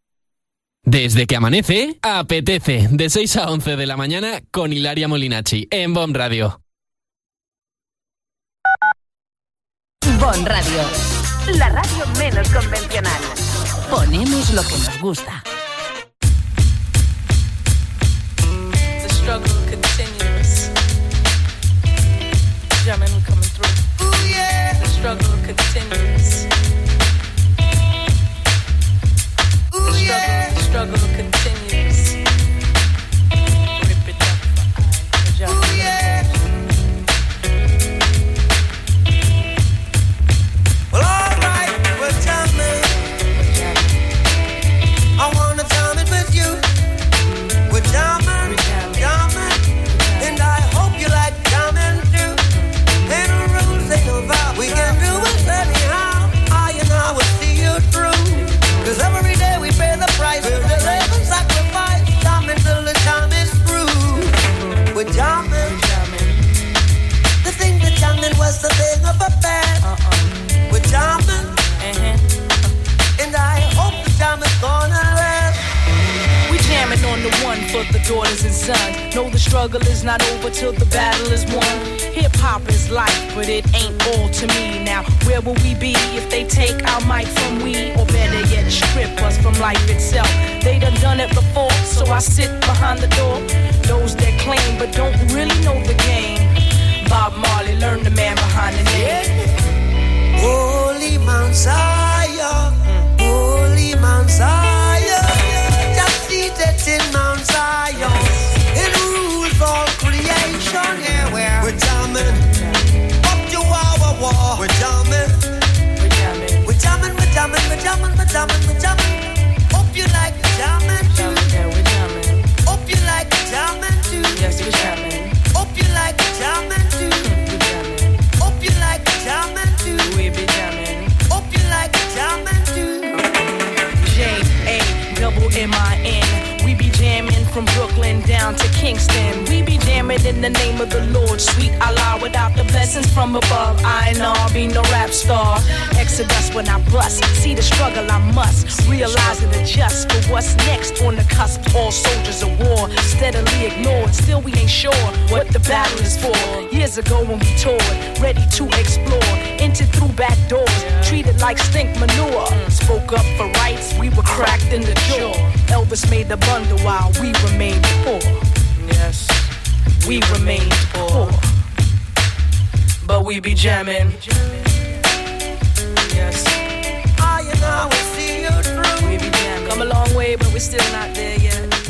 Desde que amanece, apetece, de seis a once de la mañana con Hilaria Molinacci, en Bomb Radio. Bomb Radio, la radio menos convencional. Ponemos lo que nos gusta. The struggle continues. German coming through. Ooh, yeah. The struggle continues. Ooh, the struggle, yeah. The struggle continues. Rip it up. Ooh, yeah. Well, all right, well, jamming. I wanna jam it with you. We're jamming, jamming, and I hope you like jamming too. Ain't no rules, ain't no vows. We can do it anyhow. I and I will see you through. 'Cause every day we pay the price. We'll delay and sacrifice. Jamming till the jam is through. We're jamming. The thing that jamming was the thing of a bad. We're jamming, and I hope the jam is gonna last. We jamming on the one for the daughters and sons. Know the struggle is not over till the battle is won. Hip hop is life, but it ain't all to me. Now, where will we be if they take our mic from we? Or better yet, strip us from life itself. They done done it before, so I sit behind the door. Those that claim but don't really know the game. Bob Marley, learn the man behind the name. Holy Mount Zion, Holy Mount Zion, just seated in Mount Zion, it rules all creation. Yeah, we're, we're jamming, up to our war. We're jamming, we're jamming, we're jamming, we're jamming, we're jamming, we're jamming, we're jamming. Hope you like the jamming too. Yeah, we're jamming. Hope you like the jamming too. Yes, we're jamming. Hope you like the jamming too. Kingston. We be jamming in the name of the Lord. Sweet Allah, without the blessings from above, I know I'll be no rap star. Exodus when I bust, see the struggle I must realize and adjust for what's next on the cusp. All soldiers of war, steadily ignored. Still we ain't sure what the battle is for. Years ago when we toured, ready to explore, entered through back doors, treated like stink manure. Spoke up for rights, we were cracked in the jaw. Elvis made the bundle while we remained poor. Yes, we remained poor, but we be jamming. Yes, I and I will see you through. We be jamming. Come a long way, but we're still not there yet.